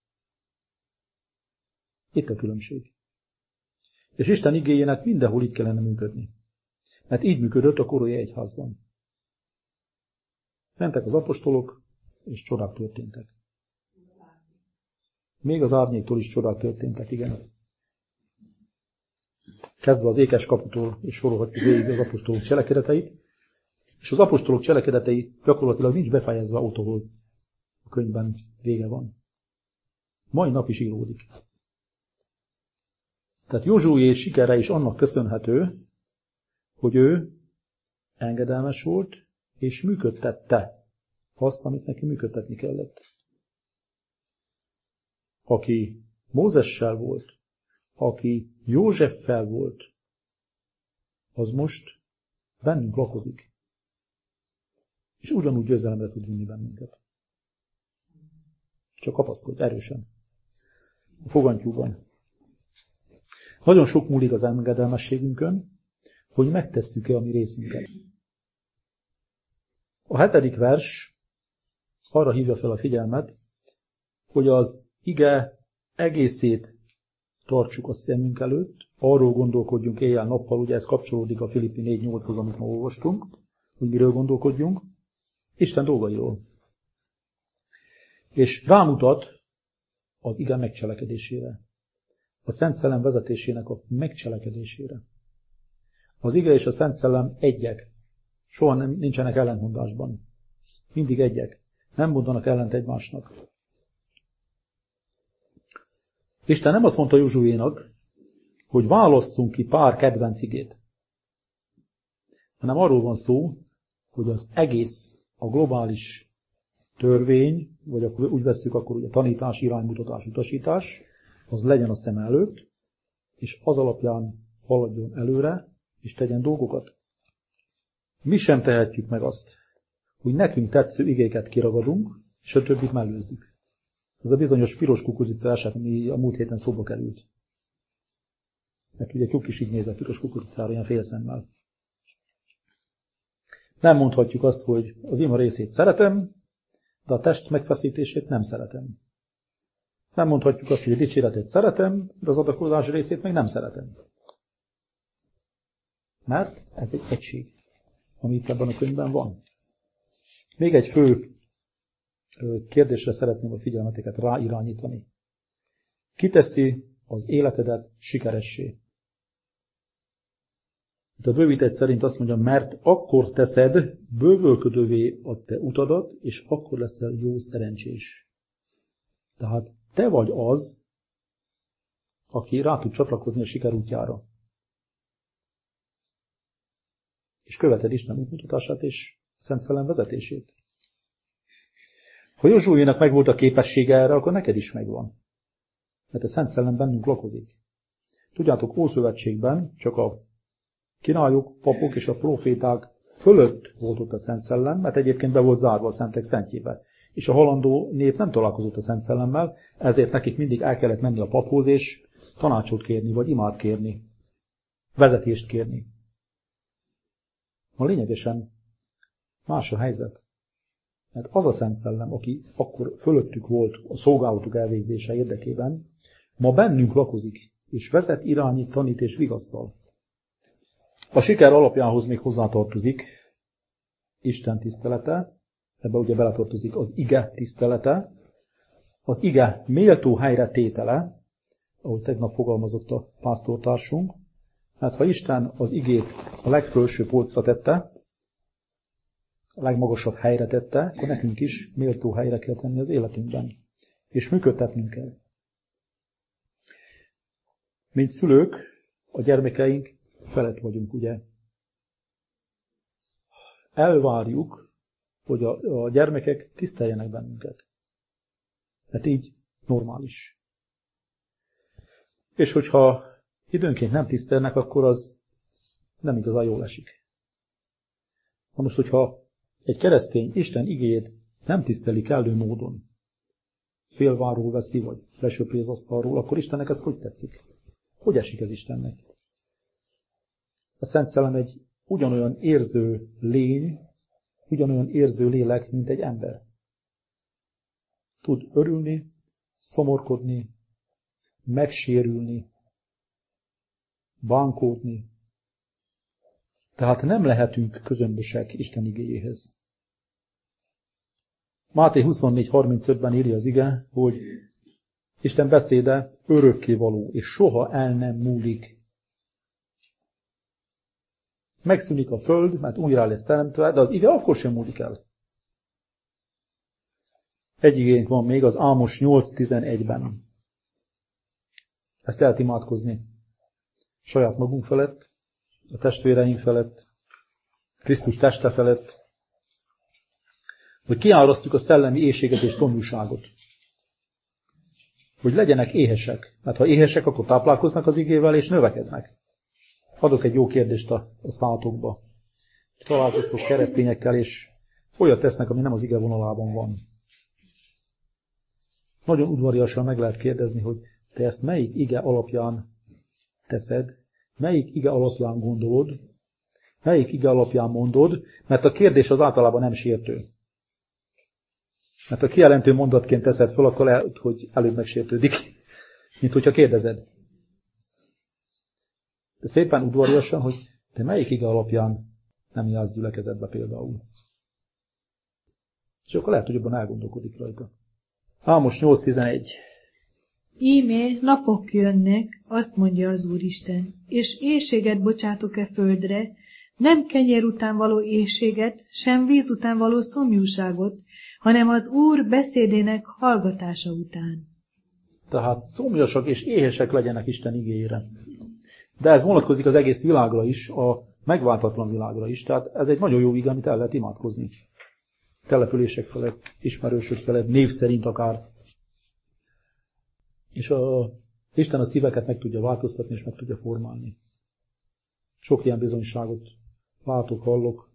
Itt a különbség. És Isten igéjének mindenhol így kellene működni. Mert így működött a korai egyházban. Mentek az apostolok, és csodák történtek. Még az árnyéktól is csodák történtek, igen. Kezdve az ékes kaputól, és sorolhatjuk végig az apostolok cselekedeteit, és az apostolok cselekedetei gyakorlatilag nincs befejezve ott, ahol a könyvben vége van. Mai nap is íródik. Tehát Józsué sikere is annak köszönhető, hogy ő engedelmes volt, és működtette azt, amit neki működtetni kellett. Aki Mózessel volt, aki Józseffel volt, az most bennünk lakozik. És ugyanúgy győzelemre tud vinni bennünket. Csak kapaszkodj erősen. A fogantyúban. Nagyon sok múlik az engedelmességünkön, hogy megtesszük-e a mi részünket. A hetedik vers arra hívja fel a figyelmet, hogy az ige egészét tartsuk a szemünk előtt, arról gondolkodjunk éjjel-nappal, ugye ez kapcsolódik a Filippi négy nyolchoz, amit ma olvastunk, hogy miről gondolkodjunk, Isten dolgairól. És rámutat az ige megcselekedésére, a Szent Szellem vezetésének a megcselekedésére. Az ige és a Szent Szellem egyek, soha nem, nincsenek ellentmondásban. Mindig egyek. Nem mondanak ellent egymásnak. Isten nem azt mondta Józsuénak, hogy válasszunk ki pár kedvenc igét, hanem arról van szó, hogy az egész, a globális törvény, vagy akkor úgy vesszük, akkor ugye tanítás, iránymutatás, utasítás, az legyen a szem előtt, és az alapján haladjon előre, és tegyen dolgokat. Mi sem tehetjük meg azt, hogy nekünk tetsző igéket kiragadunk, és a többit mellőzzük. Ez a bizonyos piros kukorica eset, ami a múlt héten szóba került. Mert ugye tyúk is így néz a piros kukoricára, ilyen félszemmel. Nem mondhatjuk azt, hogy az ima részét szeretem, de a test megfeszítését nem szeretem. Nem mondhatjuk azt, hogy a dicséretet szeretem, de az adakozás részét meg nem szeretem. Mert ez egy egység, ami itt ebben a könyvben van. Még egy fő kérdésre szeretném a figyelmeteket ráirányítani. Ki teszi az életedet sikeressé? Itt a bővítés szerint azt mondja, mert akkor teszed bővölködővé a te utadat, és akkor leszel jó szerencsés. Tehát te vagy az, aki rá tud csatlakozni a siker útjára. És követed Isten útmutatását és Szent Szellem vezetését. Ha Józsuénak megvolt a képessége erre, akkor neked is megvan. Mert a Szent Szellem bennünk lakozik. Tudjátok, Ószövetségben csak a királyok, papok és a proféták fölött volt ott a Szent Szellem, mert egyébként be volt zárva a Szentek Szentjébe. És a halandó nép nem találkozott a Szent Szellemmel, ezért nekik mindig el kellett menni a paphoz, és tanácsot kérni, vagy imát kérni, vezetést kérni. Ma lényegesen más a helyzet. Mert az a Szent Szellem, aki akkor fölöttük volt a szolgálatuk elvégzése érdekében, ma bennünk lakozik, és vezet, irányít, tanít és vigasztal. A siker alapjához még hozzátartozik Isten tisztelete, ebbe ugye beletartozik az ige tisztelete, az ige méltó helyre tétele, ahogy tegnap fogalmazott a pásztortársunk, Mert ha Isten az igét a legfelső polcra tette, a legmagasabb helyre tette, akkor nekünk is méltó helyre kell tenni az életünkben. És működtetnünk kell. Mint szülők, a gyermekeink felett vagyunk, ugye. Elvárjuk, hogy a, a gyermekek tiszteljenek bennünket. Tehát így normális. És hogyha időnként nem tisztelnek, akkor az nem igazán jól esik. Na most, hogyha egy keresztény Isten igéjét nem tiszteli kellő módon, félváról veszi, vagy lesöpri az asztalról, akkor Istennek ez hogy tetszik? Hogy esik ez Istennek? A Szent Szellem egy ugyanolyan érző lény, ugyanolyan érző lélek, mint egy ember. Tud örülni, szomorkodni, megsérülni, bánkódni. Tehát nem lehetünk közömbösek Isten igéjéhez. Máté huszonnégy harmincötben írja az ige, hogy Isten beszéde örökkévaló, és soha el nem múlik. Megszűnik a föld, mert újra lesz teremtve, de az ige akkor sem múlik el. Egy igénk van még az Ámos nyolc tizenegyben. Ezt lehet imádkozni saját magunk felett, a testvéreink felett, Krisztus teste felett, hogy kiárasztjuk a szellemi éhséget és szomjúságot. Hogy legyenek éhesek. Mert ha éhesek, akkor táplálkoznak az igével és növekednek. Adok egy jó kérdést a, a szátokba. Találkoztok keresztényekkel, és olyat tesznek, ami nem az ige vonalában van. Nagyon udvariasan meg lehet kérdezni, hogy te ezt melyik ige alapján teszed, melyik ige alapján gondolod, melyik ige alapján mondod, mert a kérdés az általában nem sértő. Mert ha kijelentő mondatként teszed fel, akkor lehet, hogy előbb megsértődik, mint hogyha kérdezed. De szépen udvariasan, hogy te melyik ige alapján nem jársz gyülekezetbe például. És akkor lehet, hogy jobban elgondolkodik rajta. Ámos nyolc tizenegy. Íme napok jönnek, azt mondja az Úristen, és éhséget bocsátok-e földre, nem kenyér után való éhséget, sem víz után való szomjúságot, hanem az Úr beszédének hallgatása után. Tehát szomjasak és éhesek legyenek Isten igéjére. De ez vonatkozik az egész világra is, a megváltatlan világra is. Tehát ez egy nagyon jó ige, amit el lehet imádkozni. Települések felett, ismerősök felett, név szerint akár. És a, Isten a szíveket meg tudja változtatni, és meg tudja formálni. Sok ilyen bizonyságot látok, hallok.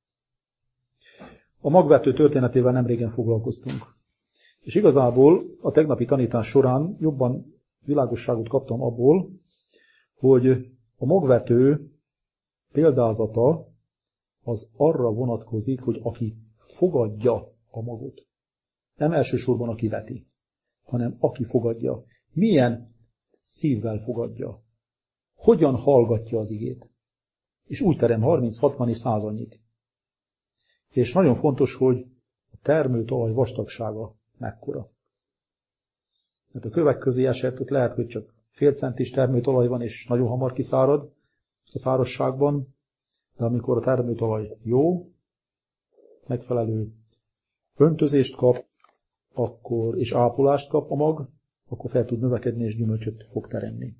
A magvető történetével nem régen foglalkoztunk. És igazából a tegnapi tanítás során jobban világosságot kaptam abból, hogy a magvető példázata az arra vonatkozik, hogy aki fogadja a magot. Nem elsősorban aki veti, hanem aki fogadja. Milyen szívvel fogadja. Hogyan hallgatja az igét. És úgy terem harminc, hatvan és száz annyit. És nagyon fontos, hogy a termőtalaj vastagsága mekkora. Mert a kövek közé esett, ott lehet, hogy csak fél centis termőtalaj van, és nagyon hamar kiszárad a szárazságban, de amikor a termőtalaj jó, megfelelő öntözést kap, akkor, és ápolást kap a mag, akkor fel tud növekedni, és gyümölcsöt fog teremni.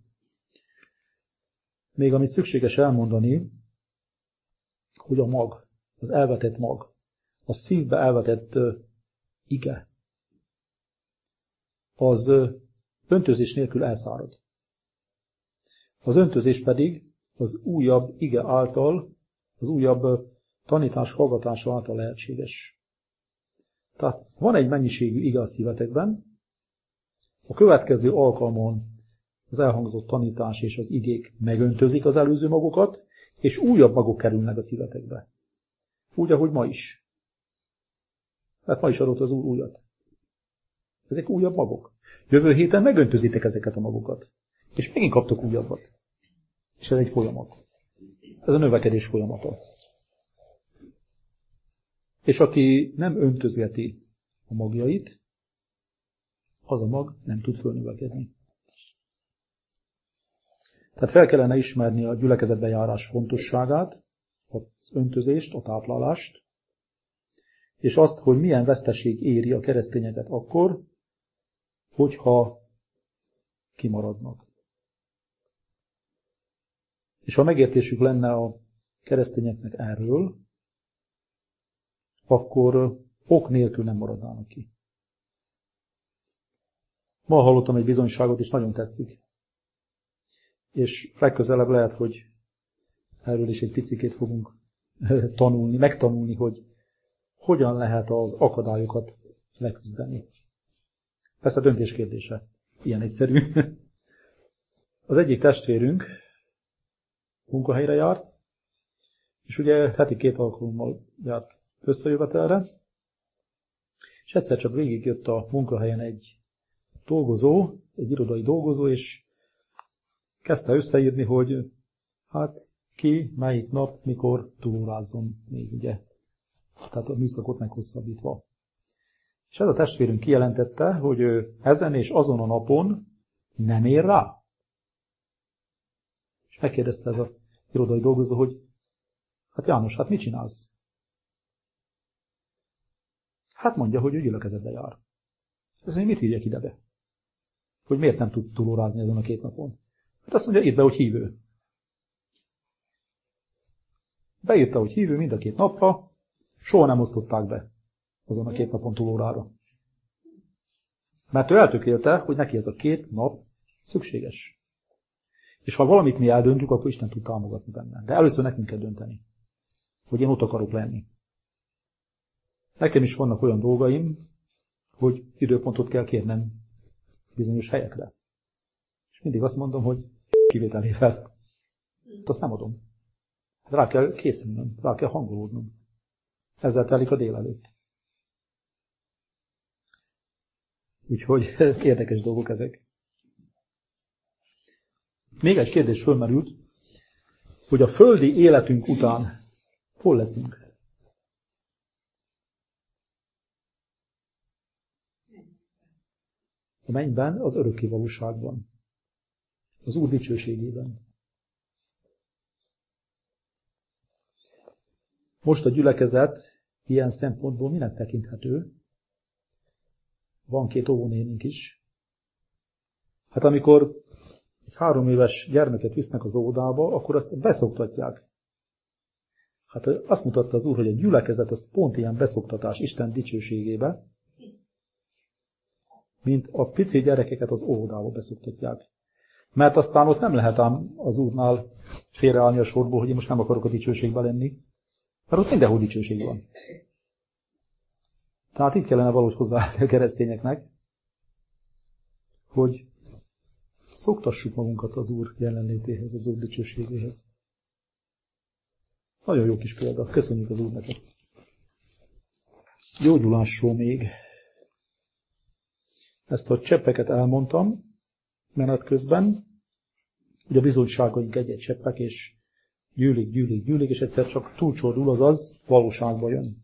Még amit szükséges elmondani, hogy a mag, az elvetett mag, a szívbe elvetett uh, ige, az uh, öntözés nélkül elszárad. Az öntözés pedig az újabb ige által, az újabb uh, tanítás hallgatása által lehetséges. Tehát van egy mennyiségű ige a szívetekben, a következő alkalmon az elhangzott tanítás és az igék megöntözik az előző magokat, és újabb magok kerülnek a szívetekbe. Úgy, ahogy ma is. Mert ma is adott az Úr újat. Ezek újabb magok. Jövő héten megöntözitek ezeket a magokat. És megint kaptok újabbat. És ez egy folyamat. Ez a növekedés folyamata. És aki nem öntözgeti a magjait, az a mag nem tud fölnövekedni. Tehát fel kellene ismerni a gyülekezetbe járás fontosságát, az öntözést, a táplálást, és azt, hogy milyen veszteség éri a keresztényeket akkor, hogyha kimaradnak. És ha megértésük lenne a keresztényeknek erről, akkor ok nélkül nem maradnának ki. Ma hallottam egy bizonyságot, és nagyon tetszik. És legközelebb lehet, hogy erről is egy picikét fogunk tanulni, megtanulni, hogy hogyan lehet az akadályokat leküzdeni. Persze döntés kérdése. Ilyen egyszerű. Az egyik testvérünk munkahelyre járt, és ugye heti két alkalommal járt összejövetelre, és egyszer csak végigjött a munkahelyen egy dolgozó, egy irodai dolgozó, és kezdte összeírni, hogy hát ki, melyik nap, mikor túlórázzon még, ugye. Tehát a műszakot meghosszabbítva. És ez a testvérünk kijelentette, hogy ő ezen és azon a napon nem ér rá. És megkérdezte ez a irodai dolgozó, hogy hát János, hát mit csinálsz? Hát mondja, hogy ő gyülekezetbe jár. Ez még mit írjak ide be? Hogy miért nem tudsz túlórázni ezen a két napon? Hát azt mondja, írd be, hogy hívő. Beírta, hogy hívő mind a két napra, soha nem osztották be azon a két napon túlórára. Mert ő eltökélte, hogy neki ez a két nap szükséges. És ha valamit mi eldöntjük, akkor Isten tud támogatni benne. De először nekünk kell dönteni, hogy én ott akarok lenni. Nekem is vannak olyan dolgaim, hogy időpontot kell kérnem bizonyos helyekre. És mindig azt mondom, hogy kivételével. Azt nem adom. Rá kell készülnöm, rá kell hangolódnom. Ezzel telik a délelőtt. Úgyhogy érdekes dolgok ezek. Még egy kérdés fölmerült, hogy a földi életünk után hol leszünk? A mennyben, az örökké valóságban. Az Úr dicsőségében. Most a gyülekezet ilyen szempontból minek tekinthető? Van két óvónénink is. Hát amikor egy három éves gyermeket visznek az óvodába, akkor azt beszoktatják. Hát azt mutatta az Úr, hogy a gyülekezet az pont ilyen beszoktatás Isten dicsőségébe, mint a pici gyerekeket az óvodába beszoktatják. Mert aztán ott nem lehet ám az Úrnál félreállni a sorból, hogy én most nem akarok a dicsőségben lenni. Mert ott mindenhol dicsőség van. Tehát itt kellene valahogy hozzáállni a keresztényeknek, hogy szoktassuk magunkat az Úr jelenlétéhez, az Úr dicsőségéhez. Nagyon jó kis példa. Köszönjük az Úrnak ezt. Gyógyulásról még. Ezt a cseppeket elmondtam menet közben, hogy a bizonyságaink egy-egy cseppek, és gyűlik, gyűlik, gyűlik, és egyszer csak túlcsordul, azaz valóságba jön.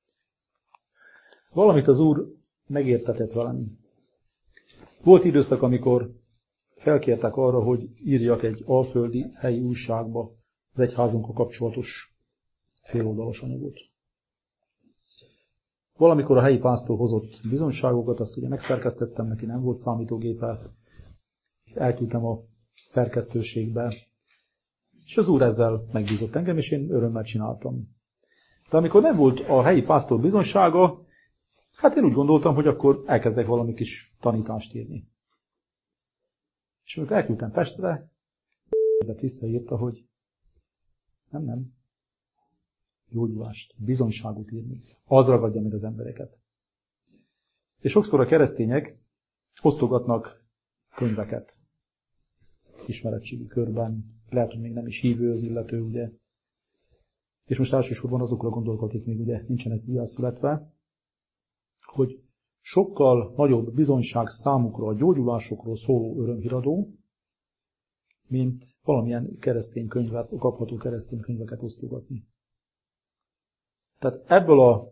Valamit az Úr megértetett velem. Volt időszak, amikor felkértek arra, hogy írjak egy alföldi helyi újságba az egyházunkkal kapcsolatos féloldalas anyagot. Valamikor a helyi pásztor hozott bizonyságokat, azt ugye megszerkesztettem, neki nem volt számítógépe, elküldtem a szerkesztőségbe, és az Úr ezzel megbízott engem, és én örömmel csináltam. De amikor nem volt a helyi pásztor bizonysága, hát én úgy gondoltam, hogy akkor elkezdek valami kis tanítást írni. És amikor elküldtem Pestre, visszaírta, hogy nem, nem, gyógyulást, bizonyságot írni. Az ragadja meg az embereket. És sokszor a keresztények osztogatnak könyveket ismeretségi körben, lehet, hogy még nem is hívő az illető, ugye. És most elsősorban azokra gondolok, akik még ugye nincsenek újjászületve, hogy sokkal nagyobb bizonyság számukra a gyógyulásokról szóló örömhíradó, mint valamilyen keresztény könyvet, kapható keresztény könyveket osztogatni. Tehát ebből a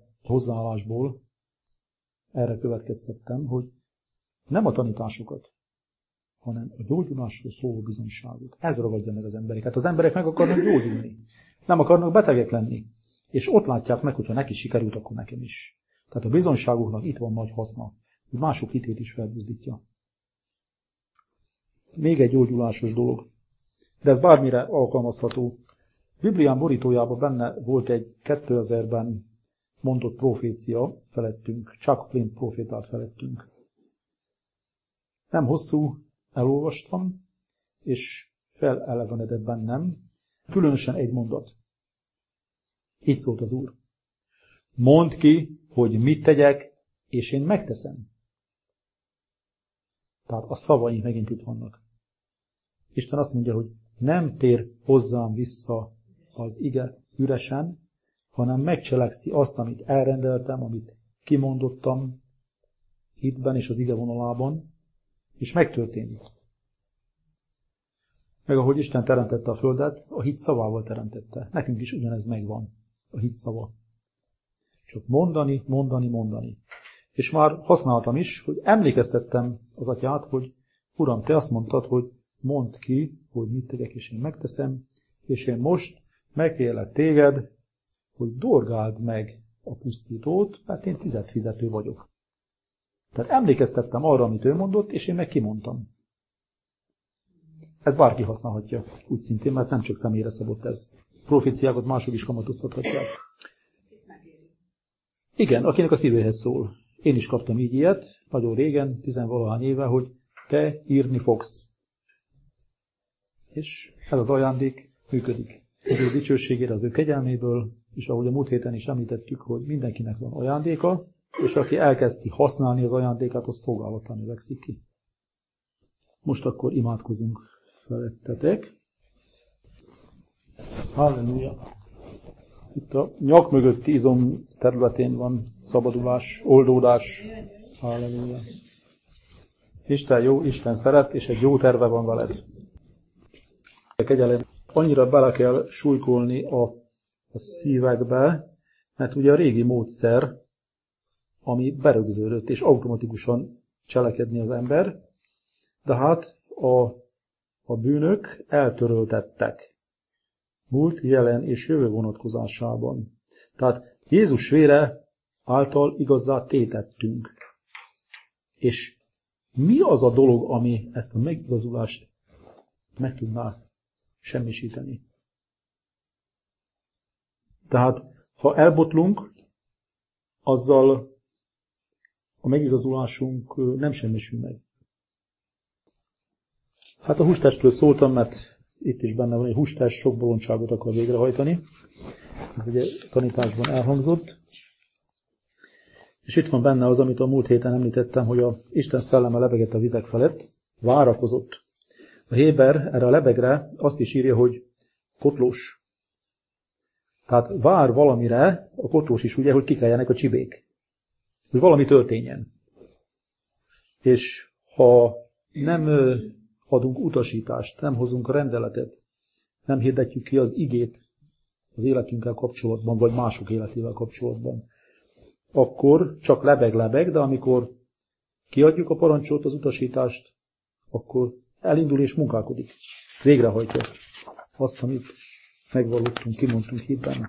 hozzáállásból erre következtettem, hogy nem a tanításokat, hanem a gyógyulásról szóló bizonyságot. Ez ragadja meg az embereket. Hát az emberek meg akarnak gyógyulni. Nem akarnak betegek lenni. És ott látják meg, hogyha neki sikerült, akkor nekem is. Tehát a bizonyságoknak itt van nagy haszna, hogy mások hitét is felbuzdítja. Még egy gyógyulásos dolog. De ez bármire alkalmazható. Biblián borítójában benne volt egy kétezerben mondott profécia felettünk, Chuck Flint profétált felettünk. Nem hosszú, elolvastam, és felelevenedett bennem, különösen egy mondat. Így szólt az Úr. Mondd ki, hogy mit tegyek, és én megteszem. Tehát a szavai megint itt vannak. Isten azt mondja, hogy nem tér hozzám vissza az ige üresen, hanem megcselekszi azt, amit elrendeltem, amit kimondottam hitben és az ige vonalában, és megtörténik. Meg ahogy Isten teremtette a földet, a hit szavával teremtette. Nekünk is ugyanez megvan, a hit szava. Csak mondani, mondani, mondani. És már használtam is, hogy emlékeztettem az atyát, hogy Uram, te azt mondtad, hogy mondd ki, hogy mit tegyek, és én megteszem, és én most megkérlek téged, hogy dorgáld meg a pusztítót, mert én tizedfizető vagyok. Tehát emlékeztettem arra, amit ő mondott, és én meg kimondtam. Ez bárki használhatja, úgy szintén, mert nem csak személyre szabott ez. Proféciákat mások is kamatoztathatják. Igen, akinek a szívéhez szól. Én is kaptam így ilyet, nagyon régen, tizenvalahány éve, hogy te írni fogsz. És ez az ajándék működik. Az ő dicsőségére, az ő kegyelméből, és ahogy a múlt héten is említettük, hogy mindenkinek van ajándéka, és aki elkezdi használni az ajándékát, az szolgálatán növekszik ki. Most akkor imádkozunk felettetek. Halleluja! Itt a nyak mögötti izom területén van szabadulás, oldódás. Halleluja! Isten jó, Isten szeret, és egy jó terve van veled. Kegyelem, annyira bele kell súlykolni a, a szívekbe, mert ugye a régi módszer, ami berögződött, és automatikusan cselekedni az ember, de hát a, a bűnök eltöröltettek. Múlt, jelen és jövő vonatkozásában. Tehát Jézus vére által igazzá tétettünk. És mi az a dolog, ami ezt a megigazulást meg tudná semmisíteni? Tehát, ha elbotlunk, azzal a megigazulásunk nem semmisül meg. Hát a hústestről szóltam, mert itt is benne van, hogy hústest sok bolondságot akar végrehajtani. Ez ugye tanításban elhangzott. És itt van benne az, amit a múlt héten említettem, hogy a Isten szelleme lebegett a vizek felett, várakozott. A Héber erre a lebegre azt is írja, hogy kotlós. Tehát vár valamire, a kotlós is ugye, hogy kikeljenek a csibék. Hogy valami történjen. És ha nem adunk utasítást, nem hozunk rendeletet, nem hirdetjük ki az igét az életünkkel kapcsolatban, vagy mások életével kapcsolatban, akkor csak lebeg-lebeg, de amikor kiadjuk a parancsot, az utasítást, akkor elindul és munkálkodik. Végrehajtja azt, amit megvallottunk, kimondtunk hitben.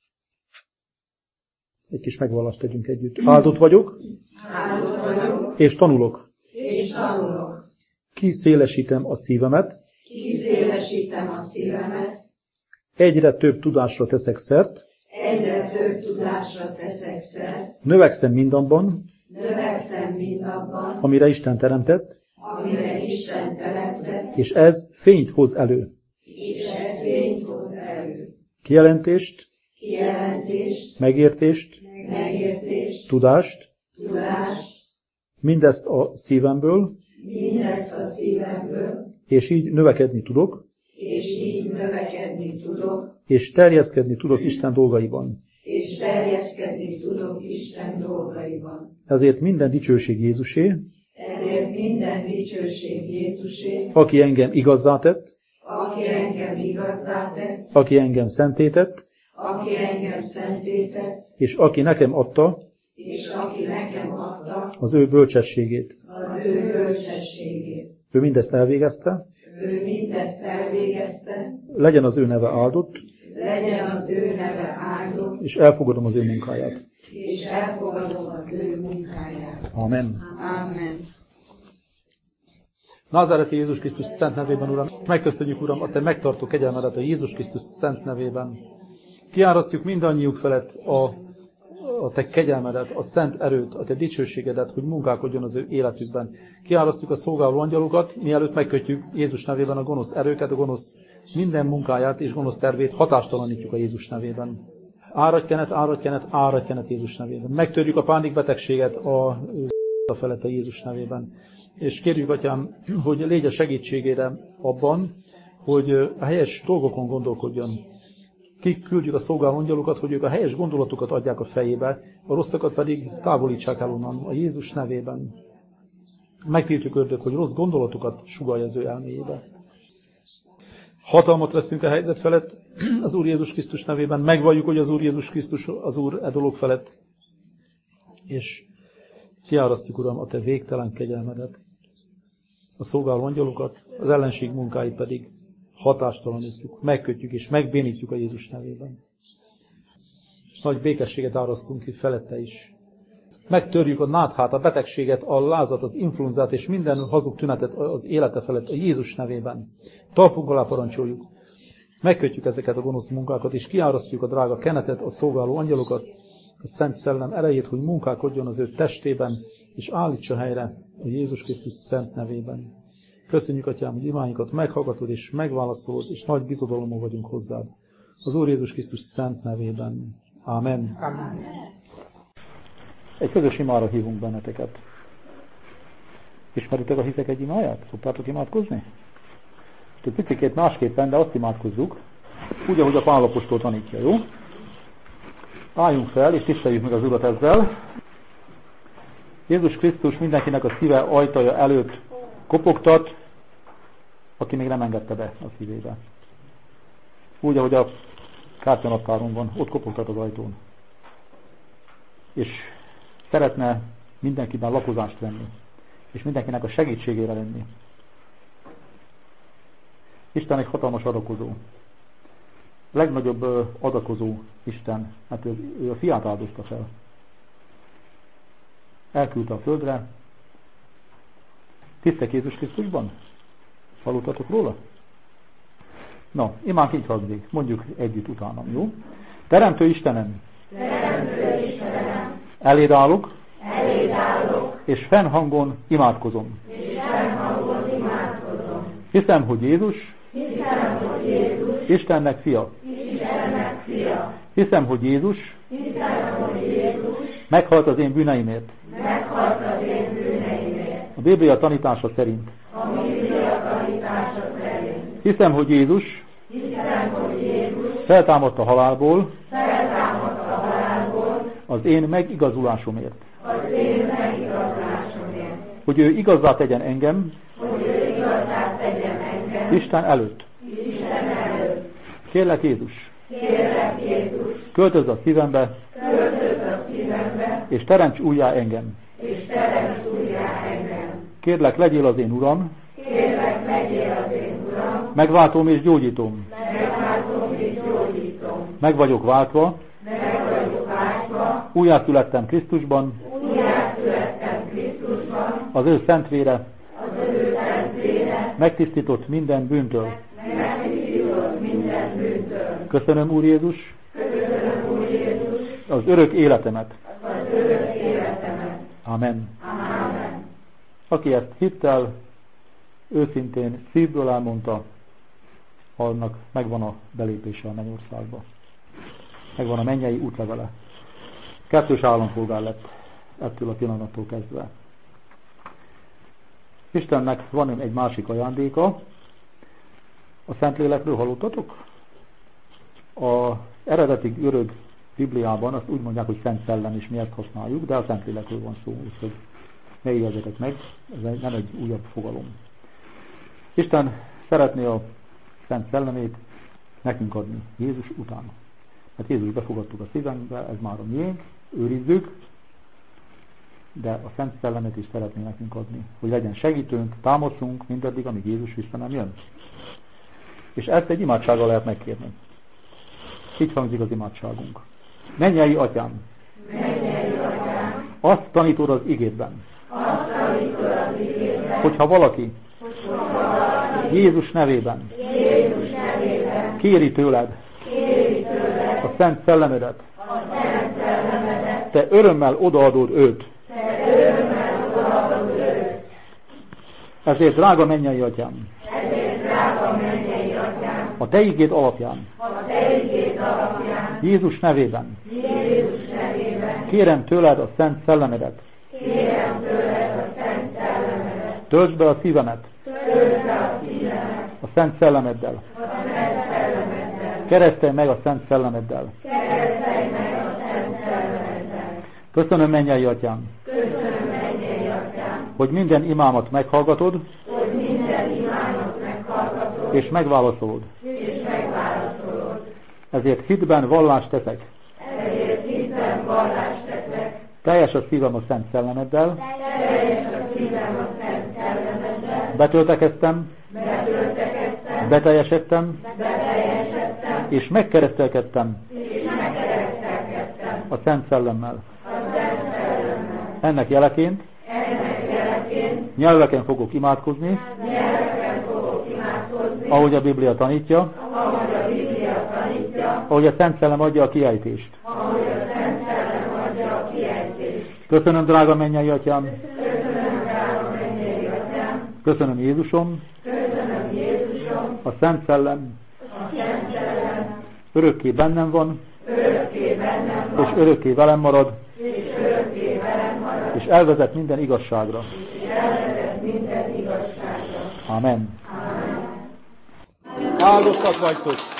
Egy kis megvallást tegyünk együtt. Áldott vagyok, Áldott vagyok és tanulok. és tanulok. Kiszélesítem a szívemet, Kiszélesítem a szívemet, egyre több tudásra teszek szert, egyre több tudásra teszek szert, növekszem mindabban, növekszem mindabban, amire Isten teremtett, amire Isten teremtett, és ez fényt hoz elő. és ez fényt hoz elő. Kijelentést, Kijelentést, megértést, megértést, tudást, tudást, mindezt a szívemből, mindezt a szívemből, és így növekedni tudok, és így növekedni tudok, és terjeszkedni tudok Isten dolgaiban. és terjeszkedni tudok Isten dolgaiban. Ezért minden dicsőség Jézusé, Ezért minden dicsőség Jézusé, aki engem igazzá tett, aki engem igazzá tett, aki engem szentétett, aki engem szentétett, és aki nekem adta és aki nekem adta az ő bölcsességét. az ő bölcsességét. Ő mindezt elvégezte. Ő mindezt elvégezte. Legyen az ő neve áldott. Legyen az ő neve áldott. És elfogadom az ő munkáját. És elfogadom az ő munkáját. Amen. Amen. Názáreti Jézus Krisztus szent nevében, Uram, megköszönjük, Uram, a Te megtartó kegyelmedet a Jézus Krisztus szent nevében. Kiárasztjuk mindannyiuk felett a, a Te kegyelmedet, a szent erőt, a Te dicsőségedet, hogy munkálkodjon az ő életükben. Kiárasztjuk a szolgáló angyalokat, mielőtt megkötjük Jézus nevében a gonosz erőket, a gonosz minden munkáját és gonosz tervét hatástalanítjuk a Jézus nevében. Áradj-kenet, áradj-kenet, áradj-kenet Jézus nevében. Megtörjük a pánikbetegséget a, a felett a Jézus nevében. És kérjük, Atyám, hogy légy a segítségére abban, hogy a helyes dolgokon gondolkodjon. Kiküldjük a szolgáló angyalokat, hogy ők a helyes gondolatokat adják a fejébe, a rosszakat pedig távolítsák el onnan a Jézus nevében. Megtiltjuk ördög, hogy rossz gondolatokat sugallja az ő elméjébe. Hatalmat veszünk a helyzet felett az Úr Jézus Krisztus nevében, megvalljuk, hogy az Úr Jézus Krisztus az Úr e dolog felett, és kiárasztjuk, Uram, a Te végtelen kegyelmedet, a szolgáló angyalokat, az ellenség munkáit pedig hatástalanítjuk, megkötjük és megbénítjuk a Jézus nevében. És nagy békességet árasztunk ki felette is. Megtörjük a náthát, a betegséget, a lázat, az influenzát és minden hazug tünetet az élete felett a Jézus nevében. Talpunk alá parancsoljuk. Megkötjük ezeket a gonosz munkákat, és kiárasztjuk a drága kenetet, a szolgáló angyalokat, a Szent Szellem erejét, hogy munkálkodjon az ő testében, és állítsa helyre a Jézus Krisztus szent nevében. Köszönjük, Atyám, hogy imáinkat meghallgatod és megválaszolod, és nagy bizodalommal vagyunk hozzád. Az Úr Jézus Krisztus szent nevében. Amen. Amen. Egy közös imára hívunk benneteket. Ismeritek a hitek egy imáját? Szoktátok imádkozni? Egy picikét másképpen, de azt imádkozzuk, úgy, ahogy a Pál apostol tanítja, jó? Álljunk fel, és tiszteljük meg az Urat ezzel. Jézus Krisztus mindenkinek a szíve ajtaja előtt kopogtat, aki még nem engedte be a szívébe. Úgy, ahogy a kártyanaptáron van, ott kopogtat az ajtón. És szeretne mindenkiben lakozást venni, és mindenkinek a segítségére lenni. Isten egy hatalmas adakozó. A legnagyobb adakozó Isten, hát ő, ő a fiát áldozta fel. Elküldte a földre. Tisztek Jézus Krisztusban? Hallottatok róla? Na, imánk így hangzik. Mondjuk együtt utánam, jó? Teremtő Istenem! Teremtő Istenem! Eléd állok, Eléd állok, és fennhangon imádkozom. és fennhangon imádkozom. Hiszem, hogy Jézus, Hiszem, hogy Jézus, Istennek fia. Istennek fia. Hiszem, hogy Jézus, Hiszem, hogy Jézus, meghalt az én bűneimért. meghalt az én bűneimért. A Biblia tanítása szerint. A Biblia tanítása szerint. Hiszem, hogy Jézus, Hiszem, hogy Jézus, feltámadt a halálból, feltámadt a halálból, az én megigazulásomért. az én megigazolásomért. Hogy ő igazzá tegyen engem, Hogy ő igazát tegyen engem, Isten előtt. Isten előtt. Kérlek Jézus, Kérlek Jézus, költözz a szívembe, költözz a szívembe, és teremts újjá engem. és teremts újjá engem. Kérlek, legyél az én Uram, Kérlek, legyél az én Uram, megváltom és gyógyítom. megváltom és gyógyítom. Meg vagyok váltva, Meg vagyok váltva, újjászülettem Krisztusban, újjászülettem Krisztusban, az ő szent vére az ő szentvére, megtisztított minden bűntől. megtisztított minden bűntől. Köszönöm, Úr Jézus, Köszönöm, Úr Jézus, az örök életemet. az örök életemet. Amen. Amen. Aki ezt hittel, őszintén szívből elmondta, annak megvan a belépése a mennyországba. Megvan a mennyei útlevele. Kettős állampolgár lett ettől a pillanattól kezdve. Istennek van egy másik ajándéka. A Szentlélekről hallottatok? Az eredeti görög Bibliában azt úgy mondják, hogy Szent Szellem, és mi ezt használjuk, de a Szentlélekről van szó, úgyhogy ne ijedjetek meg, ez nem egy újabb fogalom. Isten szeretné a Szent Szellemét nekünk adni Jézus után. Hát Jézus befogadtuk a szívünkbe, ez már a miénk, őrizzük, de a Szent Szellemet is szeretné nekünk adni, hogy legyen segítőnk, támaszunk mindaddig, amíg Jézus vissza nem jön. És ezt egy imádsággal lehet megkérni. Így hangzik az imádságunk. Mennyei Atyám, Mennyei Atyám, azt tanítod az igédben, azt tanítod az igédben, hogyha valaki, hogyha valaki Jézus nevében, Jézus nevében kéri tőled kéri tőled a Szent Szellemedet, a Szent Szellemedet, te örömmel odaadod őt. te örömmel odaadod őt. Ezért, drága mennyei Atyám, Ezért, drága mennyei Atyám, a te igéd alapján, a te igéd alapján, Jézus nevében Jézus nevében kérem tőled a Szent Szellemedet, kérem tőled a Szent Szellemedet, töltsd be a szívemet töltsd be a szívemet a Szent Szellemeddel, a Szent Szellemeddel, keresztelj meg a Szent Szellemeddel. keresztelj meg a Szent Szellemeddel. Köszönöm, mennyei Atyám, Köszönöm, mennyei Atyám, hogy minden imámat meghallgatod hogy minden imámat meghallgatod és megválaszolod. és megválaszolod. Ezért hitben vallást teszek. Ezért hitben vallást teszek, Teljes a szívem a Szent Szellemeddel, teljes a szívem a Szent Szellemeddel, betöltekeztem, betöltekeztem, beteljesedtem, beteljesedtem, és megkeresztelkedtem és megkeresztelkedtem a Szent Szellemmel. a Szent Szellemmel. Ennek jeleként Ennek jeleként nyelveken fogok imádkozni, nyelveken fogok imádkozni, ahogy a Biblia tanítja, ahogy a Biblia tanítja, ahogy a Szent Szellem adja a kiejtést. ahogy a Szent Szellem adja a kiejtést. Köszönöm, drága mennyei Atyám, Köszönöm, drága mennyei Atyám, köszönöm, Jézusom, köszönöm, Jézusom, a Szent Szellem a Szent Szellem örökké bennem van, örökké bennem és van, örökké velem marad, és örökké velem marad, és elvezet minden igazságra. és elvezet minden igazságra. Amen. Amen. Áldottak vagytok!